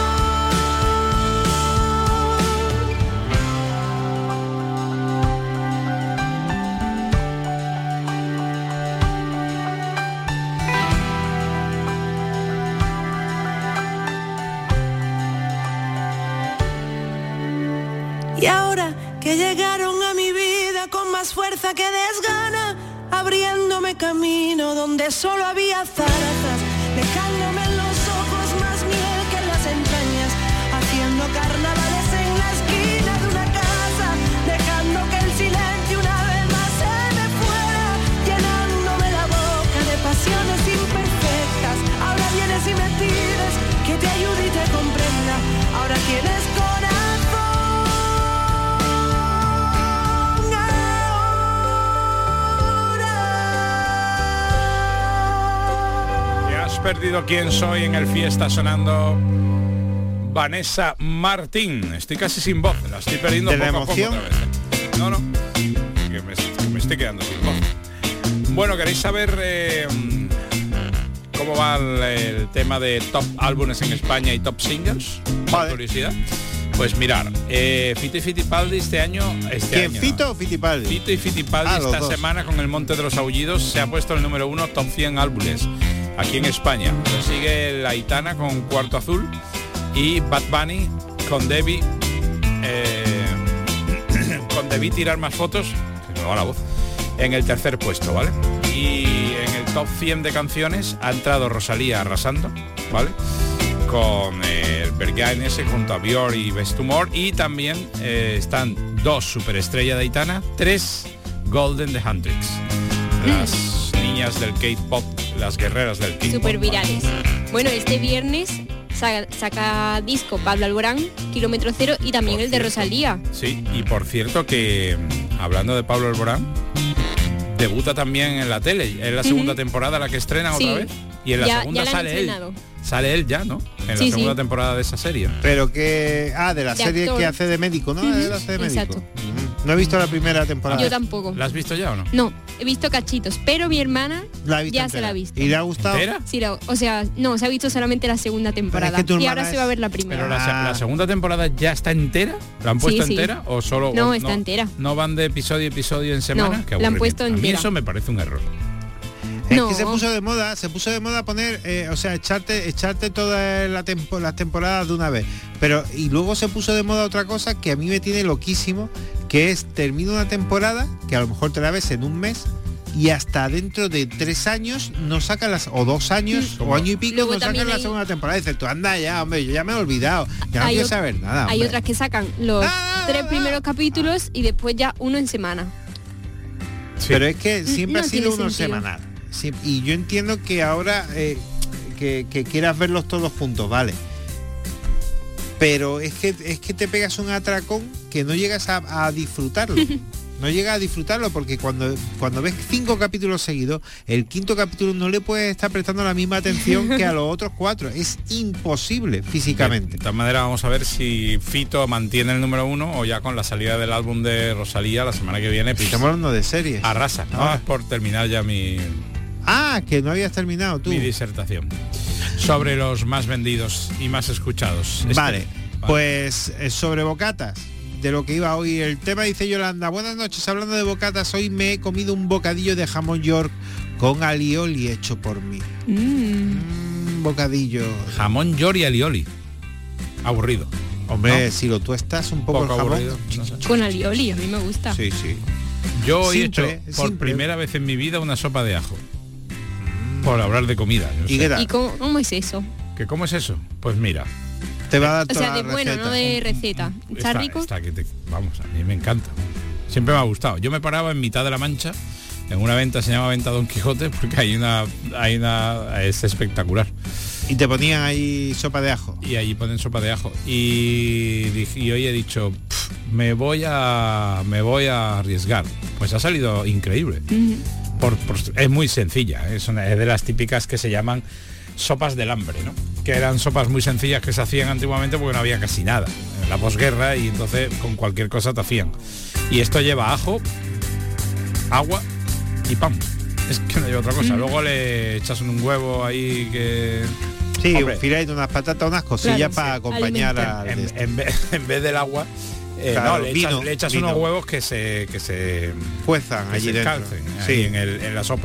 Y ahora que llegaron a mi vida con más fuerza que desgana, abriéndome camino donde solo había zarzas, dejándome en los ojos más miel que en las entrañas, haciendo carnavales en la esquina de una casa, dejando que el silencio una vez más se me fuera, llenándome la boca de pasiones imperfectas. Ahora vienes y me pides que te ayude y te comprenda. Ahora tienes corazón. Perdido quién soy en el Fiesta, sonando Vanessa Martín. Estoy casi sin voz, la estoy perdiendo ¿De poco la a poco emoción? otra vez, ¿eh? No, no, que me, que me estoy quedando sin voz. Bueno, ¿queréis saber eh, cómo va el, el tema de top álbumes en España y top singles? Por curiosidad. Pues mirar, eh, Fito y Fitipaldi este año... Este ¿Quién, año, Fito ¿no? o Fitipaldi? Fito y Fitipaldi Ah, los esta dos. semana con El Monte de los Aullidos se ha puesto el número uno top cien álbumes aquí en España. Lo sigue La Aitana con Cuarto Azul y Bad Bunny con Debbie eh, con Debí tirar más fotos, se me va la voz, en el tercer puesto, ¿vale? Y en el top cien de canciones ha entrado Rosalía arrasando, ¿vale? Con eh, el Bergain ese junto a Bior y Best Tumor, y también eh, están dos superestrellas de Aitana, tres Golden The Hundreds, las niñas del K-pop, las guerreras del K-pop. Súper virales. Bueno, este viernes saca, saca disco Pablo Alborán, Kilómetro Cero, y también Por el de cierto. Rosalía. Sí, y por cierto que, hablando de Pablo Alborán, debuta también en la tele. Es la segunda Ujú. temporada la que estrenan Sí. otra vez. Y en la Ya- segunda ya la han sale él. estrenado. Sale él ya, ¿no? En Sí, la segunda sí. temporada de esa serie. Pero que... Ah, de la De serie actor. que hace de médico, ¿no? Ujú, Él hace de médico. exacto. Ujú. No he visto la primera temporada. Yo tampoco. ¿La has visto ya o no? No, he visto cachitos, pero mi hermana La he visto ya entera. se la ha visto. ¿Y le ha gustado? ¿Entera? Sí, la- o sea, no, se ha visto solamente la segunda temporada. que tu y hermana ahora se es- va a ver la primera. Pero la, se- Ah. la segunda temporada ya está entera. ¿La han puesto Sí, sí. entera o solo? No, o está entera. ¿No van de episodio a episodio en semana? No, Qué la han aburrimiento. puesto A mí entera. eso me parece un error. Es No. que se puso de moda, se puso de moda poner, eh, o sea, echarte, echarte todas la tempo- las temporadas de una vez. Pero y luego se puso de moda otra cosa que a mí me tiene loquísimo, que es termina una temporada, que a lo mejor te la ves en un mes, y hasta dentro de tres años no sacan las, o dos años, ¿Cómo? o año y pico, Luego no sacan también la hay- segunda temporada. Y dices, tú anda ya, hombre, yo ya me he olvidado, ya no Hay quiero ot- saber nada. Hay hombre. otras que sacan los Ah, tres ah, primeros ah. capítulos y después ya uno en semana. Sí. Pero es que siempre No ha sido tiene uno sentido. semanal. Sí, y yo entiendo que ahora eh, que, que quieras verlos todos juntos, vale. Pero es que es que te pegas un atracón que no llegas a, a disfrutarlo. No llegas a disfrutarlo porque cuando, cuando ves cinco capítulos seguidos, el quinto capítulo no le puedes estar prestando la misma atención que a los otros cuatro. Es imposible físicamente. De todas maneras, vamos a ver si Fito mantiene el número uno o ya con la salida del álbum de Rosalía la semana que viene, pues, Estamos hablando de series. arrasa. Ah. Vamos por terminar ya mi, Ah, que no habías terminado tú. mi disertación sobre los más vendidos y más escuchados. Este- Vale, pues eh, sobre bocatas, de lo que iba hoy el tema, dice Yolanda, buenas noches, hablando de bocatas, hoy me he comido un bocadillo de jamón york con alioli hecho por mí. Mm. Mm, bocadillo. Jamón york y alioli. aburrido. Hombre, ¿no? si lo tuestas un poco, Poco el jamón. aburrido, no sé. Con alioli, a mí me gusta. Sí, sí. Yo hoy Simple, he hecho por simple. primera vez en mi vida una sopa de ajo. Por hablar de comida. yo ¿Y sé. qué tal? ¿Y cómo, cómo es eso? ¿Que cómo es eso? Pues mira. Te va a dar O toda sea, de la bueno, receta. no de receta. ¿Está rico? está que te- vamos, a mí me encanta. Siempre me ha gustado. Yo me paraba en mitad de la Mancha, en una venta, se llama Venta Don Quijote, porque hay una, hay una, es espectacular. Y te ponían ahí sopa de ajo. Y allí ponen sopa de ajo. Y, dije- y hoy he dicho, "Pf, me voy a, me voy a arriesgar. Pues ha salido increíble. Por, por- es muy sencilla, ¿eh? es, una, es de las típicas que se llaman sopas del hambre, ¿no? Que eran sopas muy sencillas que se hacían antiguamente porque no había casi nada en la posguerra y entonces con cualquier cosa te hacían. Y esto lleva ajo, agua y pan. Es que no lleva otra cosa. Mm. Luego le echas un huevo ahí que... Sí, Hombre, un filete, unas patatas, unas cosillas Claro, para sí, acompañar alimentar. al... en, de- en vez, en vez del agua, eh, Claro, no, le echas, vino, le echas vino. unos huevos que se que se Cuezan que allí se dentro. calcen Sí. ahí en, el- en la sopa.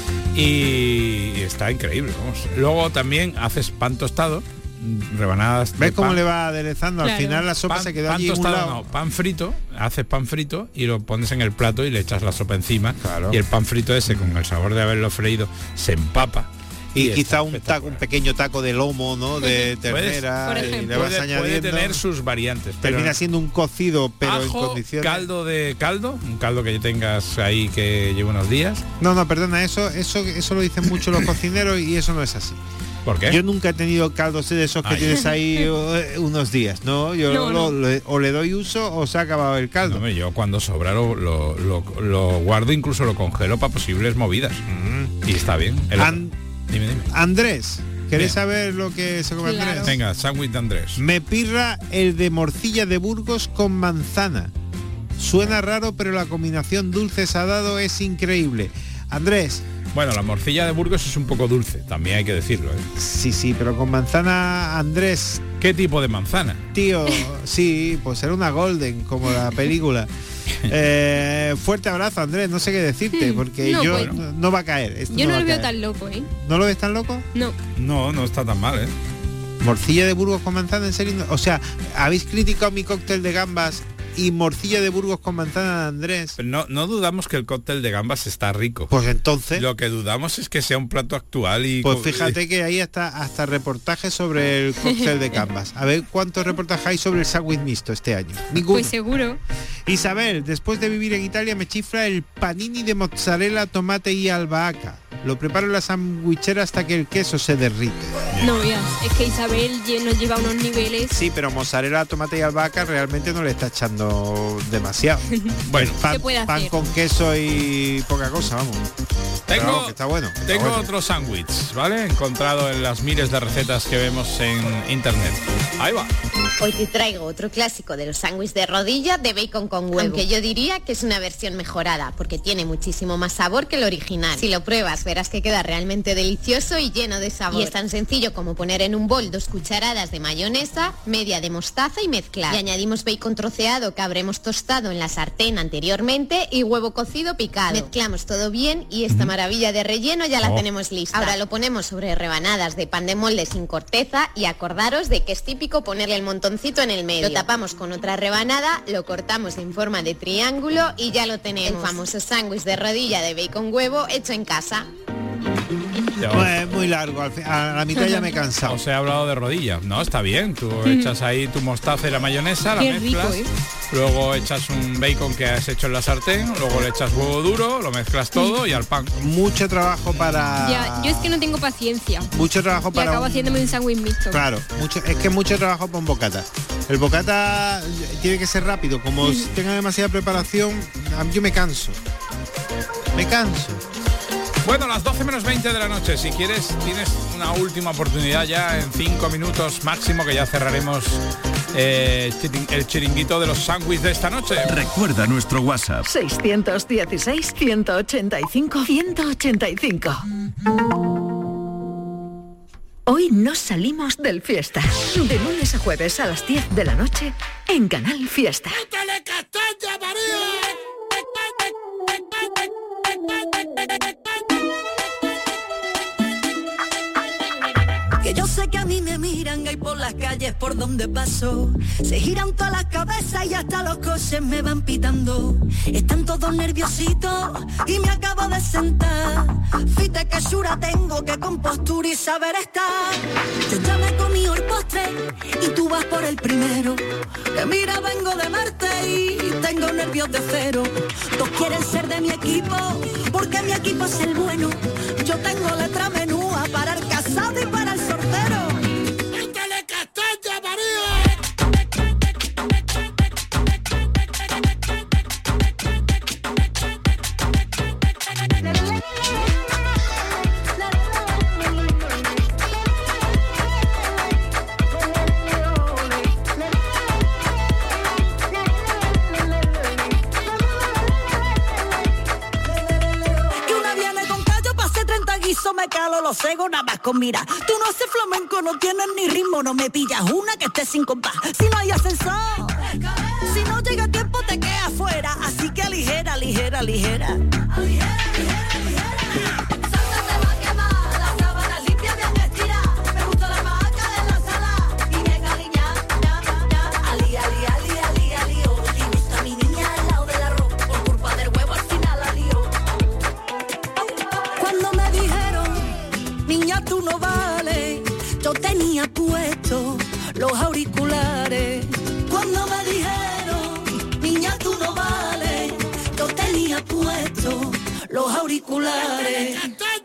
Y, y está increíble, vamos. Luego también haces pan tostado, mm, rebanadas de ¿Ves cómo pan. le va aderezando? Al Claro. final la sopa Pan- se quedó pan allí en un tostado, lado. no, pan frito, haces pan frito y lo pones en el plato y le echas la sopa encima. Claro. Y el pan frito ese, con el sabor de haberlo freído, se empapa. Y está quizá un taco, espectacular. un pequeño taco de lomo, ¿no? De Puedes- ternera. por y ejemplo. le vas Puede, puede añadiendo. tener sus variantes, pero Termina siendo un cocido, pero en ajo, condiciones. caldo de caldo, un caldo que tengas ahí que lleve unos días. No, no, perdona, eso, eso, eso lo dicen mucho los cocineros y eso no es así. ¿Por qué? Yo nunca he tenido caldos de esos que Ay. tienes ahí eh, unos días, ¿no? Yo No, lo- no. lo- o le doy uso o se ha acabado el No, caldo. hombre, yo cuando sobra lo, lo, lo- lo guardo, incluso lo congelo para posibles movidas. Y está bien. El- An- dime, dime. Andrés, ¿querés Bien. saber lo que se come Claro. Andrés? Venga, sándwich de Andrés. Me pirra el de morcilla de Burgos con manzana. Suena raro, pero la combinación dulce-salado es increíble. Andrés, Bueno, la morcilla de Burgos es un poco dulce, también hay que decirlo. ¿eh? sí, sí, pero con manzana, Andrés, ¿Qué tipo de manzana? tío, sí, pues era una golden, como la película. Eh, fuerte abrazo, Andrés, no sé qué decirte, Hmm, porque no, yo pues- no, no va a caer. esto Yo no va lo a veo caer. tan loco, ¿eh? ¿No lo ves tan loco? No. No, no está tan mal, ¿eh? Morcilla de Burgos con manzana, en serio. O sea, habéis criticado mi cóctel de gambas y morcilla de Burgos con manzana de Andrés. Pero no, no dudamos que el cóctel de gambas está rico. Pues entonces, Lo que dudamos es que sea un plato actual y... pues co- fíjate que ahí hasta hasta reportajes sobre el cóctel de gambas. A ver cuántos reportajes hay sobre el sándwich mixto este año. Ninguno. Pues seguro. Isabel, después de vivir en Italia me chifla el panini de mozzarella, tomate y albahaca. Lo preparo en la sandwichera hasta que el queso se derrite. No veas, es que Isabel lle- nos lleva a unos niveles. Sí, pero mozzarella, tomate y albahaca realmente no le está echando demasiado. Bueno, pan, Se puede pan hacer. con queso y poca cosa, vamos. Pero tengo, vamos, que está bueno. que está tengo bueno. otro sándwich, ¿vale? Encontrado en las miles de recetas que vemos en internet. Ahí va. Hoy te traigo otro clásico de los sándwiches de rodilla de bacon con huevo. Aunque yo diría que es una versión mejorada, porque tiene muchísimo más sabor que el original. Si lo pruebas, verás que queda realmente delicioso y lleno de sabor. Y es tan sencillo como poner en un bol dos cucharadas de mayonesa, media de mostaza y mezclar. Y añadimos bacon troceado que habremos tostado en la sartén anteriormente y huevo cocido picado. Mezclamos todo bien y esta maravilla de relleno ya la Oh. tenemos lista. Ahora lo ponemos sobre rebanadas de pan de molde sin corteza y acordaros de que es típico ponerle el montoncito en el medio. Lo tapamos con otra rebanada, lo cortamos en forma de triángulo y ya lo tenemos. El famoso sándwich de rodilla de bacon huevo hecho en casa. Ya No, es muy largo, al fin- a la mitad ya me he cansado. Os he hablado de rodillas. No, está bien. Tú echas ahí tu mostaza y la mayonesa, la Qué mezclas. rico, ¿eh? Luego echas un bacon que has hecho en la sartén, luego le echas huevo duro, lo mezclas todo y al pan. Mucho trabajo para... Ya, yo es que no tengo paciencia. Mucho trabajo Y para... acabo un- haciéndome un sándwich mixto. Claro, mucho, es que mucho trabajo para un bocata. El bocata tiene que ser rápido, como si tenga demasiada preparación, a mí yo me canso. Me canso. Bueno, las doce menos veinte de la noche. Si quieres, tienes una última oportunidad ya en cinco minutos máximo, que ya cerraremos eh, chirin- el chiringuito de los sándwiches de esta noche. Recuerda nuestro WhatsApp. seiscientos dieciséis, ciento ochenta y cinco, ciento ochenta y cinco. Hoy nos salimos del fiesta. De lunes a jueves a las diez de la noche en Canal Fiesta. que yo sé que a mí me miran ahí por las calles por donde paso. Se giran todas las cabezas y hasta los coches me van pitando. Están todos nerviositos y me acabo de sentar. Fíjate que chura tengo, que compostura y saber estar. Yo ya me comí el postre y tú vas por el primero. Que mira, vengo de Marte y tengo nervios de cero. Todos quieren ser de mi equipo porque mi equipo es el bueno. Yo tengo letra menúa para el casado y para el sortero. ¡Métele castaña, María! Me calo los cegos nada más con mira. Tú no haces flamenco, no tienes ni ritmo. No me pillas una que esté sin compás. Si no hay ascensor, si no llega a tiempo te quedas fuera. Así que ligera, ligera, ligera. Ligera, ligera, ligera. Santa te va a quemar, la sábana limpia bien estirada. Me gusta la maca de la sala y bien aliñada. Ali, ali, ali, ali, ali, oh. Y gusta mi niña al lado del arroz. Por culpa del huevo al final la lío. Cuando me dijeron, niña, tú no vales, yo tenía puesto los auriculares. Cuando me dijeron, niña, tú no vales, yo tenía puesto los auriculares.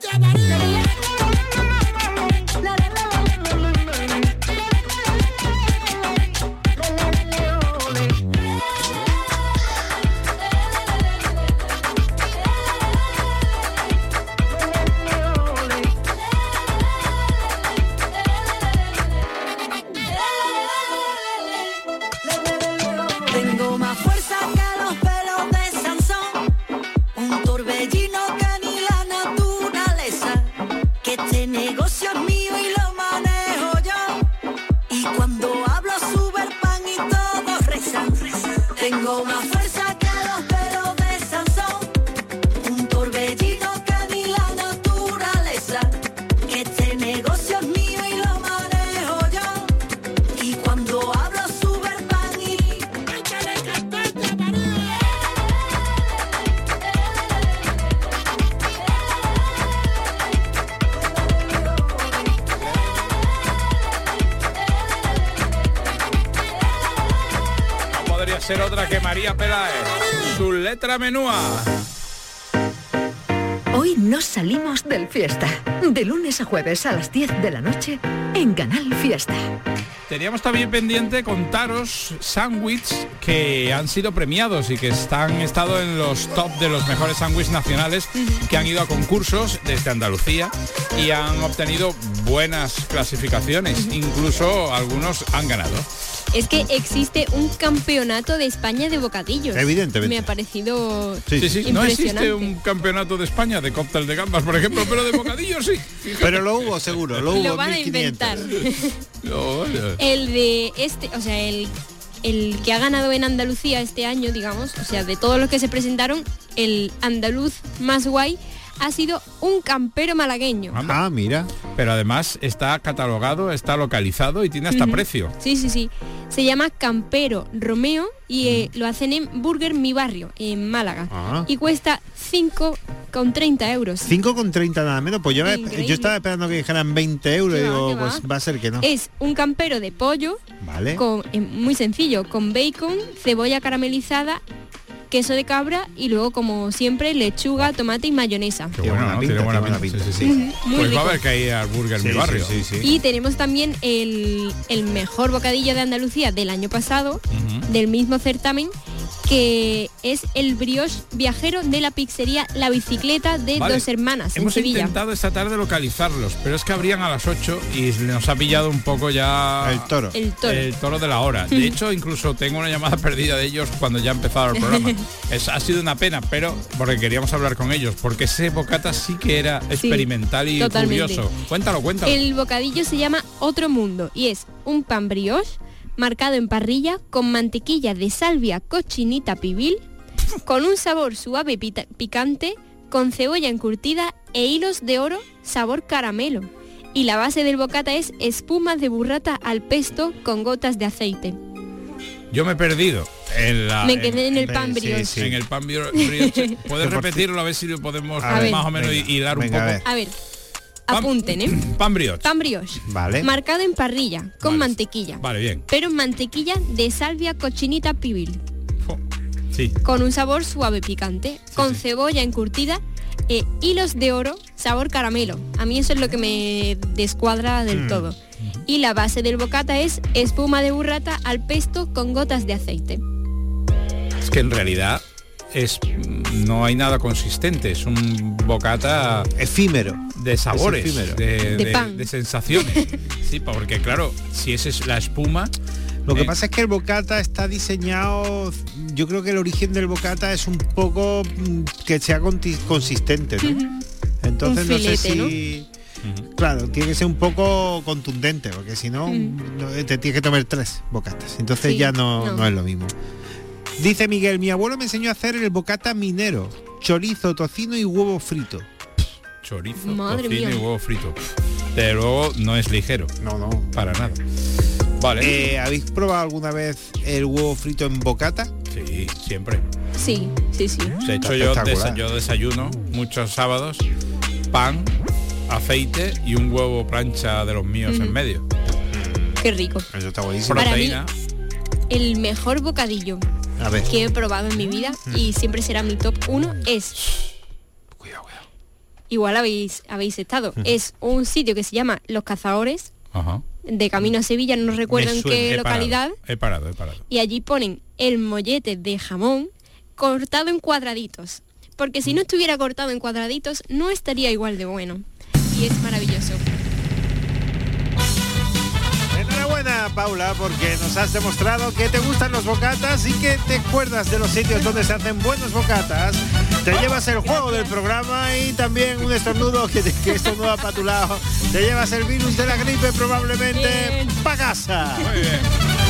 Tengo más fuerza que los pelos de Sansón, un torbellino que ni la naturaleza, que este negocio es mío y lo manejo yo, y cuando hablo sube el pan y todos rezan. Tengo más fuerza que los pelos de Sansón, un torbellino que ni la naturaleza, que este negocio es mío y lo manejo yo, y cuando hablo sube el pan y ser otra que María Peláez. Su letra menúa. Hoy nos salimos del Fiesta. De lunes a jueves a las diez de la noche en Canal Fiesta. Teníamos también pendiente contaros sándwiches que han sido premiados y que están estado en los top de los mejores sándwiches nacionales, que han ido a concursos desde Andalucía y han obtenido buenas clasificaciones. Incluso algunos han ganado. Es que existe un campeonato de España de bocadillos. Evidentemente. Me ha parecido sí, sí, sí. No impresionante. existe un campeonato de España de cóctel de gambas, por ejemplo, pero de bocadillos sí. Fíjate. Pero lo hubo seguro, lo hubo. Lo van a inventar. No, vale. El de este, o sea, el, el que ha ganado en Andalucía este año, digamos, o sea, de todos los que se presentaron, el andaluz más guay ha sido un campero malagueño. Ah, mira. Pero además está catalogado, está localizado y tiene hasta uh-huh. precio. Sí, sí, sí. Se llama Campero Romeo y eh, lo hacen en Burger Mi Barrio, en Málaga. Ah. Y cuesta cinco con treinta euros. cinco con treinta nada menos. Pues yo, yo estaba esperando que dijeran veinte euros y digo, va, pues va a ser que no. Es un campero de pollo, vale. con, eh, muy sencillo, con bacon, cebolla caramelizada, queso de cabra y luego, como siempre, lechuga, tomate y mayonesa. Qué bueno, ¿no? Tiene buena pinta. pinta. Sí, sí, sí. Uh-huh. Pues rico. Va a haber que ir al Burger sí, Mi Barrio. Sí, sí, sí. Y tenemos también el, el mejor bocadillo de Andalucía del año pasado, uh-huh. del mismo certamen, que es el brioche viajero de la pizzería La Bicicleta de vale. Dos Hermanas, Hemos en Sevilla. intentado esta tarde localizarlos, pero es que abrían a las ocho y nos ha pillado un poco ya... El toro. El toro. El toro de la hora. De hecho, incluso tengo una llamada perdida de ellos cuando ya ha empezado el programa. Es, ha sido una pena, pero porque queríamos hablar con ellos, porque ese bocata sí que era experimental sí, y totalmente. Curioso. Cuéntalo, cuéntalo. El bocadillo se llama Otro Mundo y es un pan brioche marcado en parrilla con mantequilla de salvia cochinita pibil, con un sabor suave pita- picante, con cebolla encurtida e hilos de oro sabor caramelo. Y la base del bocata es espuma de burrata al pesto con gotas de aceite. Yo me he perdido en la, me quedé en, en el en, pan brioche. Sí, sí. En el pan brioche. ¿Puedes repetirlo a ver si lo podemos a más ver. o menos venga, hilar un venga, poco? A ver. Apunten, ¿eh? Pan brioche. Pan brioche. Vale. Marcado en parrilla, con vale. mantequilla. Vale, bien. Pero en mantequilla de salvia cochinita pibil. Oh, sí. Con un sabor suave picante, sí, con sí. cebolla encurtida, eh, hilos de oro, sabor caramelo. A mí eso es lo que me descuadra del mm. todo. Y la base del bocata es espuma de burrata al pesto con gotas de aceite. Es que en realidad es no hay nada consistente, es un bocata efímero de sabores, efímero. De, de, de, pan. de sensaciones. Sí, porque claro, si esa es la espuma. Lo que eh, pasa es que el bocata está diseñado, yo creo que el origen del bocata es un poco que sea consistente, ¿no? Uh-huh. Entonces un filete, no sé si... ¿no? Uh-huh. Claro, tiene que ser un poco contundente, porque si no, uh-huh. te tienes que tomar tres bocatas. Entonces sí, ya no, no. no es lo mismo. Dice Miguel, mi abuelo me enseñó a hacer el bocata minero, chorizo, tocino y huevo frito. Chorizo, Madre tocino mía. y huevo frito. Pero luego no es ligero. No, no. Para nada. Vale. Eh, ¿Habéis probado alguna vez el huevo frito en bocata? Sí, siempre. Sí, sí, sí. De hecho, yo, desa- yo desayuno muchos sábados pan, aceite y un huevo plancha de los míos mm. en medio. Qué rico. Eso está buenísimo. Proteína. Para mí, el mejor bocadillo a ver. que he probado en mi vida mm. y siempre será mi top uno es... Cuidado, cuidado. Igual habéis, habéis estado. Mm. Es un sitio que se llama Los Cazadores. Ajá. De camino a Sevilla, no recuerdo en qué he localidad. Parado, he parado, he parado. Y allí ponen el mollete de jamón cortado en cuadraditos. Porque si no estuviera cortado en cuadraditos, no estaría igual de bueno. Y es maravilloso. Enhorabuena, Paula, porque nos has demostrado que te gustan los bocatas y que te acuerdas de los sitios donde se hacen buenos bocatas. Te llevas el juego del programa y también un estornudo que, te, que estornuda para tu lado. Te llevas el virus de la gripe probablemente para casa. Muy bien.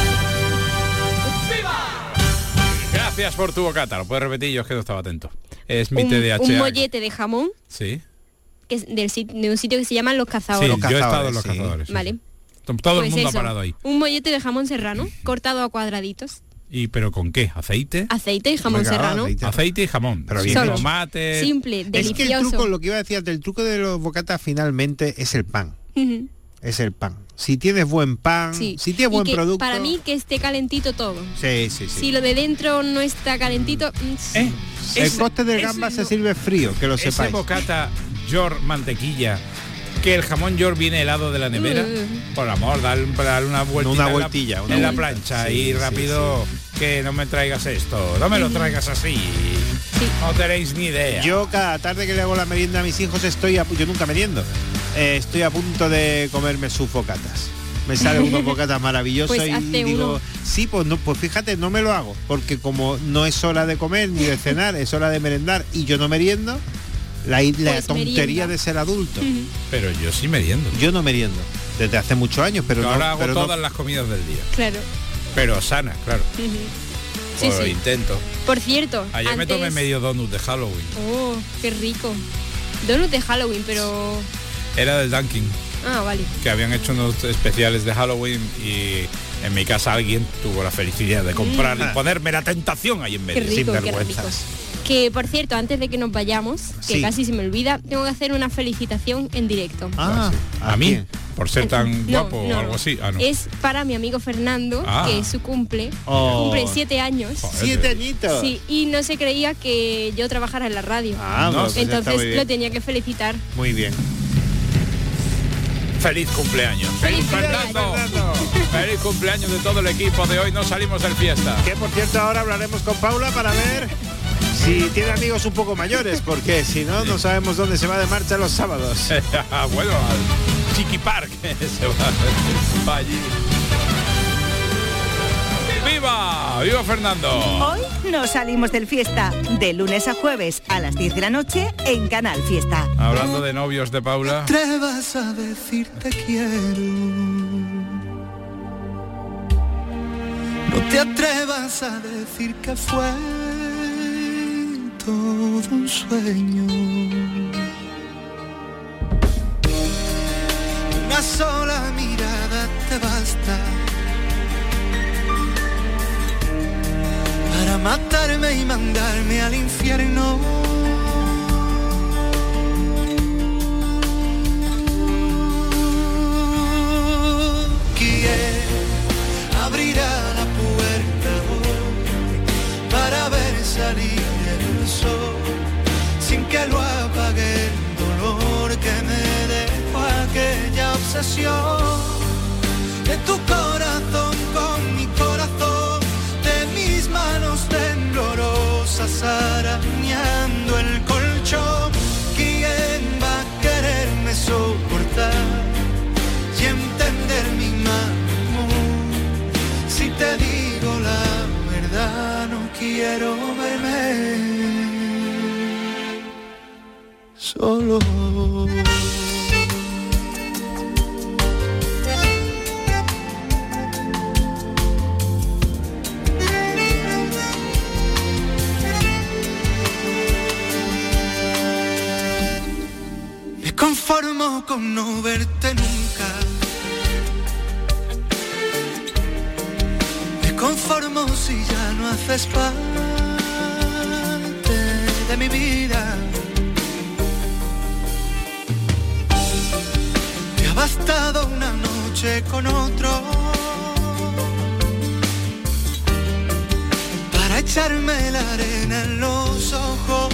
Gracias por tu bocata. Lo puedes repetir, yo es que no estaba atento. Es mi un, T D A H. Un mollete de jamón. Sí. Que es del, de un sitio que se llama Los Cazadores. Sí, los cazadores, yo he estado en Los sí. Cazadores. Sí. Vale. Todo pues el mundo eso, ha parado ahí. Un mollete de jamón serrano, cortado a cuadraditos. ¿Y pero con qué? ¿Aceite? Aceite y jamón Venga, serrano. aceite. Aceite y jamón. Pero bien Solo. Tomate. Simple, delicioso. Es que el truco, lo que iba a decir, el truco de los bocatas finalmente es el pan. Uh-huh. Es el pan. Si tienes buen pan, Sí. si tienes Y buen que producto. Para mí que esté calentito todo. Sí, sí, sí. Si lo de dentro no está calentito, ¿Eh? El Ese- coste del gamba ese se no- sirve frío, que lo Ese sepáis. bocata York mantequilla, que el jamón York viene helado de la nevera. Uh. Por amor, dale, dale una vueltilla, Una en la- vueltilla, una en la vueltilla. plancha Sí, y sí, rápido, que no me traigas esto, no me lo traigas así. No tenéis ni idea. Yo cada tarde que le hago la merienda a mis hijos estoy a, yo nunca meriendo. Eh, estoy a punto de comerme sus bocatas. Me salen unos bocatas maravillosos Pues y hazte digo, uno. sí, pues no, pues fíjate, no me lo hago, porque como no es hora de comer ni de cenar, es hora de merendar y yo no meriendo, la, la Pues tontería merienda. de ser adulto. Uh-huh. Pero yo sí meriendo. Yo no meriendo desde hace muchos años, pero Yo no, ahora hago pero no- todas las comidas del día. Claro. Pero sana, claro. Uh-huh. Sí, Pues sí. intento. Por cierto, Ayer me antes- tomé medio donut de Halloween. Oh, qué rico. Donut de Halloween, pero... Era del Dunkin', Ah, vale. que habían hecho unos especiales de Halloween y en mi casa alguien tuvo la felicidad de comprar Mm. y ponerme la tentación ahí en Qué medio. rico, qué rico. vergüenzas. Que, por cierto, antes de que nos vayamos, que Sí. casi se me olvida, tengo que hacer una felicitación en directo. Ah, ¿A mí? quién? Por ser tan No, guapo no, o algo así. Ah, no. Es para mi amigo Fernando, Ah. que es su cumple. Oh. Cumple siete años. Joder. Siete añitos. Sí, y no se creía que yo trabajara en la radio. Ah, No, pues está muy Entonces bien. lo tenía que felicitar. Muy bien. Feliz cumpleaños. Feliz Fernando. Fernando. Feliz cumpleaños de todo el equipo de hoy. No salimos del fiesta. Que por cierto ahora hablaremos con Paula para ver si tiene amigos un poco mayores, porque si no, no sabemos dónde se va de marcha los sábados. Bueno, al Chiqui Park se va, va allí. ¡Viva! ¡Viva Fernando! Hoy nos salimos del fiesta, de lunes a jueves a las diez de la noche en Canal Fiesta. Hablando de novios de Paula. Te atrevas a decir te quiero. No te atrevas a decir que fue todo un sueño. una sola mirada te basta para matarme y mandarme al infierno. ¿Quién abrirá la puerta hoy para ver salir el sol sin que lo apague el dolor que me dejó aquella obsesión de tu corazón con mi corazón, de mis manos temblorosas arañando el colchón? ¿Quién va a quererme soportar y entender mi amor? Si te digo la verdad, no quiero verme solo. Me conformo con no verte nunca. Me conformo si ya no haces parte de mi vida. Me ha bastado una noche con otro para echarme la arena en los ojos.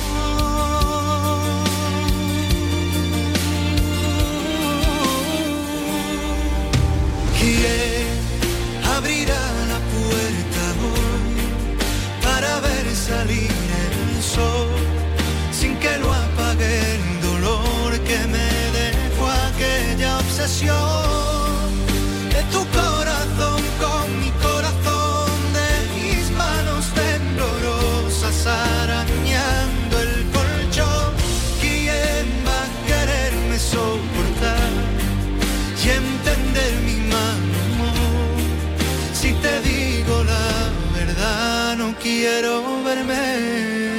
¿Quién abrirá la puerta hoy para ver salir el sol sin que lo apague el dolor que me dejó aquella obsesión de tu corazón con mi corazón, de mis manos temblorosas arañando el colchón? ¿Quién va a quererme soportar y entender mi amor? Si te digo la verdad, no quiero verme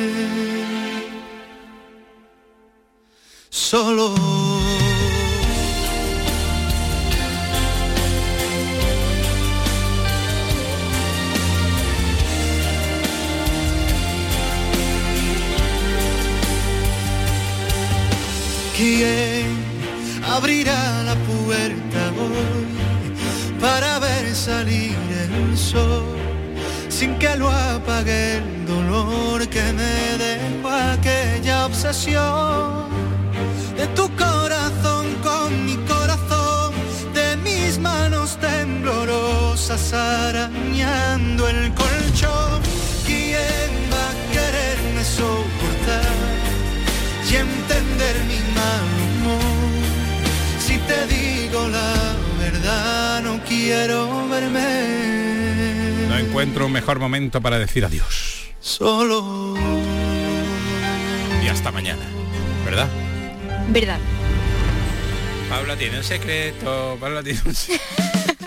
solo. ¿Quién abrirá la puerta hoy para ver salir el sol sin que lo apague el dolor que me dejó aquella obsesión de tu corazón con mi corazón, de mis manos temblorosas arañando el colchón? ¿Quién va a quererme soportar y entender mi mal humor? Si te digo la verdad, no quiero verme. No encuentro un mejor momento para decir adiós. Solo. Y hasta mañana, ¿verdad? Verdad. Paula tiene un secreto. Paula tiene un secreto.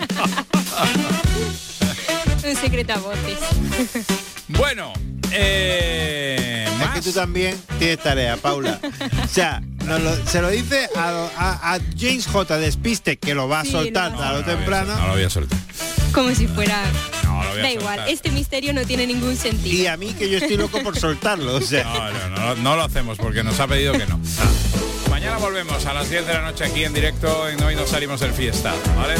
Un secreto a voces. Bueno, eh, es que tú también tienes tarea, Paula. O sea, nos lo, se lo dice a, a, a James J. Despiste, que lo va a Sí, soltar no. tarde o No, no lo voy a temprano. sol- No lo voy a soltar. Como si fuera... No lo voy a Da soltar. igual, este misterio no tiene ningún sentido. Y a mí, que yo estoy loco por soltarlo. O sea. No, no, no, no lo hacemos porque nos ha pedido que no. Mañana volvemos a las diez de la noche aquí en directo en Hoy Nos Salimos del Fiesta, ¿vale?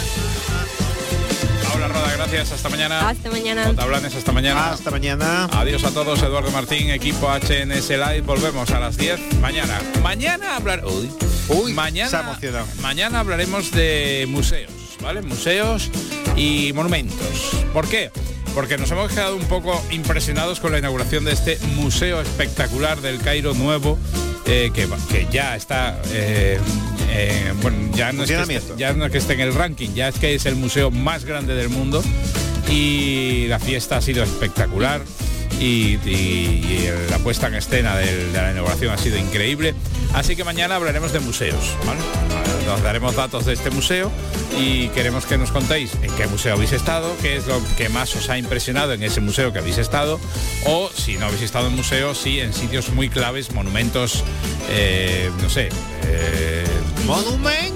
Paula Roda, gracias, hasta mañana. Hasta mañana. Jota Blanes, hasta mañana. Hasta mañana. Adiós a todos, Eduardo Martín, equipo H N S Live. Volvemos a las diez mañana. Mañana hablar... Uy, Uy, se ha mañana, emocionado. mañana hablaremos de museos, ¿vale? Museos y monumentos. ¿Por qué? Porque nos hemos quedado un poco impresionados con la inauguración de este museo espectacular del Cairo nuevo, eh, que, que ya está... Eh, eh, bueno, ya no, es que esté, ya no es que esté en el ranking, ya es que es el museo más grande del mundo y la fiesta ha sido espectacular. Y, y, y la puesta en escena del, de la inauguración ha sido increíble. Así que mañana hablaremos de museos, ¿vale? Nos daremos datos de este museo y queremos que nos contéis en qué museo habéis estado, qué es lo que más os ha impresionado en ese museo que habéis estado, o si no habéis estado en museos, sí en sitios muy claves, monumentos, eh, no sé. Eh, ¡Monumento!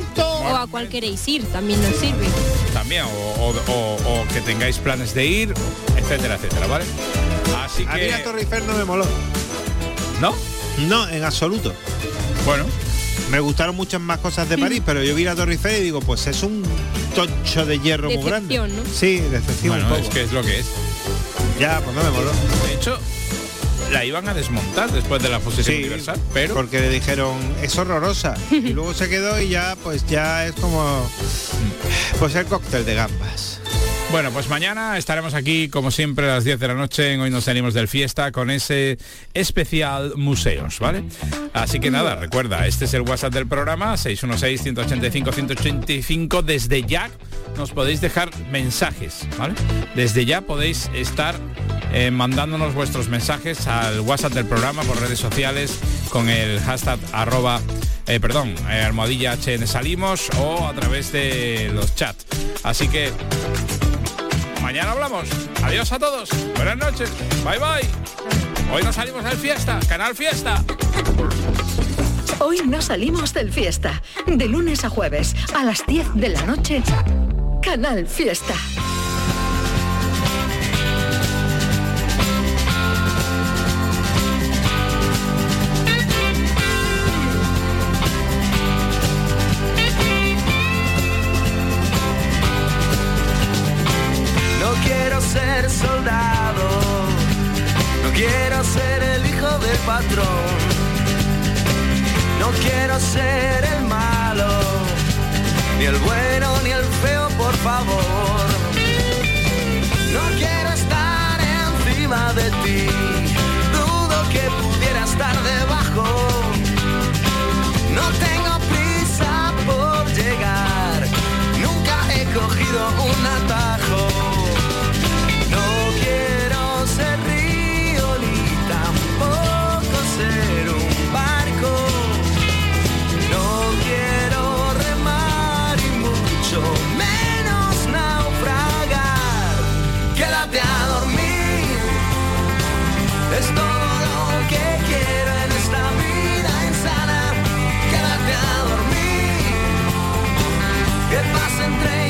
O a cuál queréis ir, también nos sirve. También, o, o, o, o que tengáis planes de ir, etcétera, etcétera, ¿vale? Así que... A mí la Torre Eiffel no me moló. ¿No? No, en absoluto. Bueno. Me gustaron muchas más cosas de París, pero yo vi la Torre Eiffel y digo, pues es un tocho de hierro muy grande. Decepción, ¿no? Sí, decepción Bueno, un poco. es que es lo que es. Ya, pues no me moló. De hecho, la iban a desmontar después de la exposición Sí, universal, pero... porque le dijeron, es horrorosa. Y luego se quedó y ya, pues ya es como... Pues el cóctel de gambas. Bueno, pues mañana estaremos aquí, como siempre, a las diez de la noche, en Hoy nos salimos del fiesta, con ese especial museos, ¿vale? Así que nada, recuerda, este es el WhatsApp del programa, seis uno seis, uno ocho cinco, uno ocho cinco. Desde ya nos podéis dejar mensajes, ¿vale? Desde ya podéis estar eh, mandándonos vuestros mensajes al WhatsApp del programa por redes sociales con el hashtag arroba... Eh, perdón, eh, almohadilla H N salimos o a través de los chats. Así que mañana hablamos. Adiós a todos. Buenas noches. Bye bye. Hoy nos salimos del fiesta. Canal Fiesta. Hoy nos salimos del fiesta. De lunes a jueves a las diez de la noche. Canal Fiesta. Ser soldado, no quiero ser el hijo del patrón, no quiero ser el malo, ni el bueno ni el feo, por favor. No quiero estar encima de ti, dudo que pudiera estar debajo. No tengo prisa por llegar, nunca he cogido un atajo. Ser río ni tampoco ser un barco. No quiero remar y mucho menos naufragar. Quédate a dormir, es todo lo que quiero en esta vida insana. Quédate a dormir, que pase entre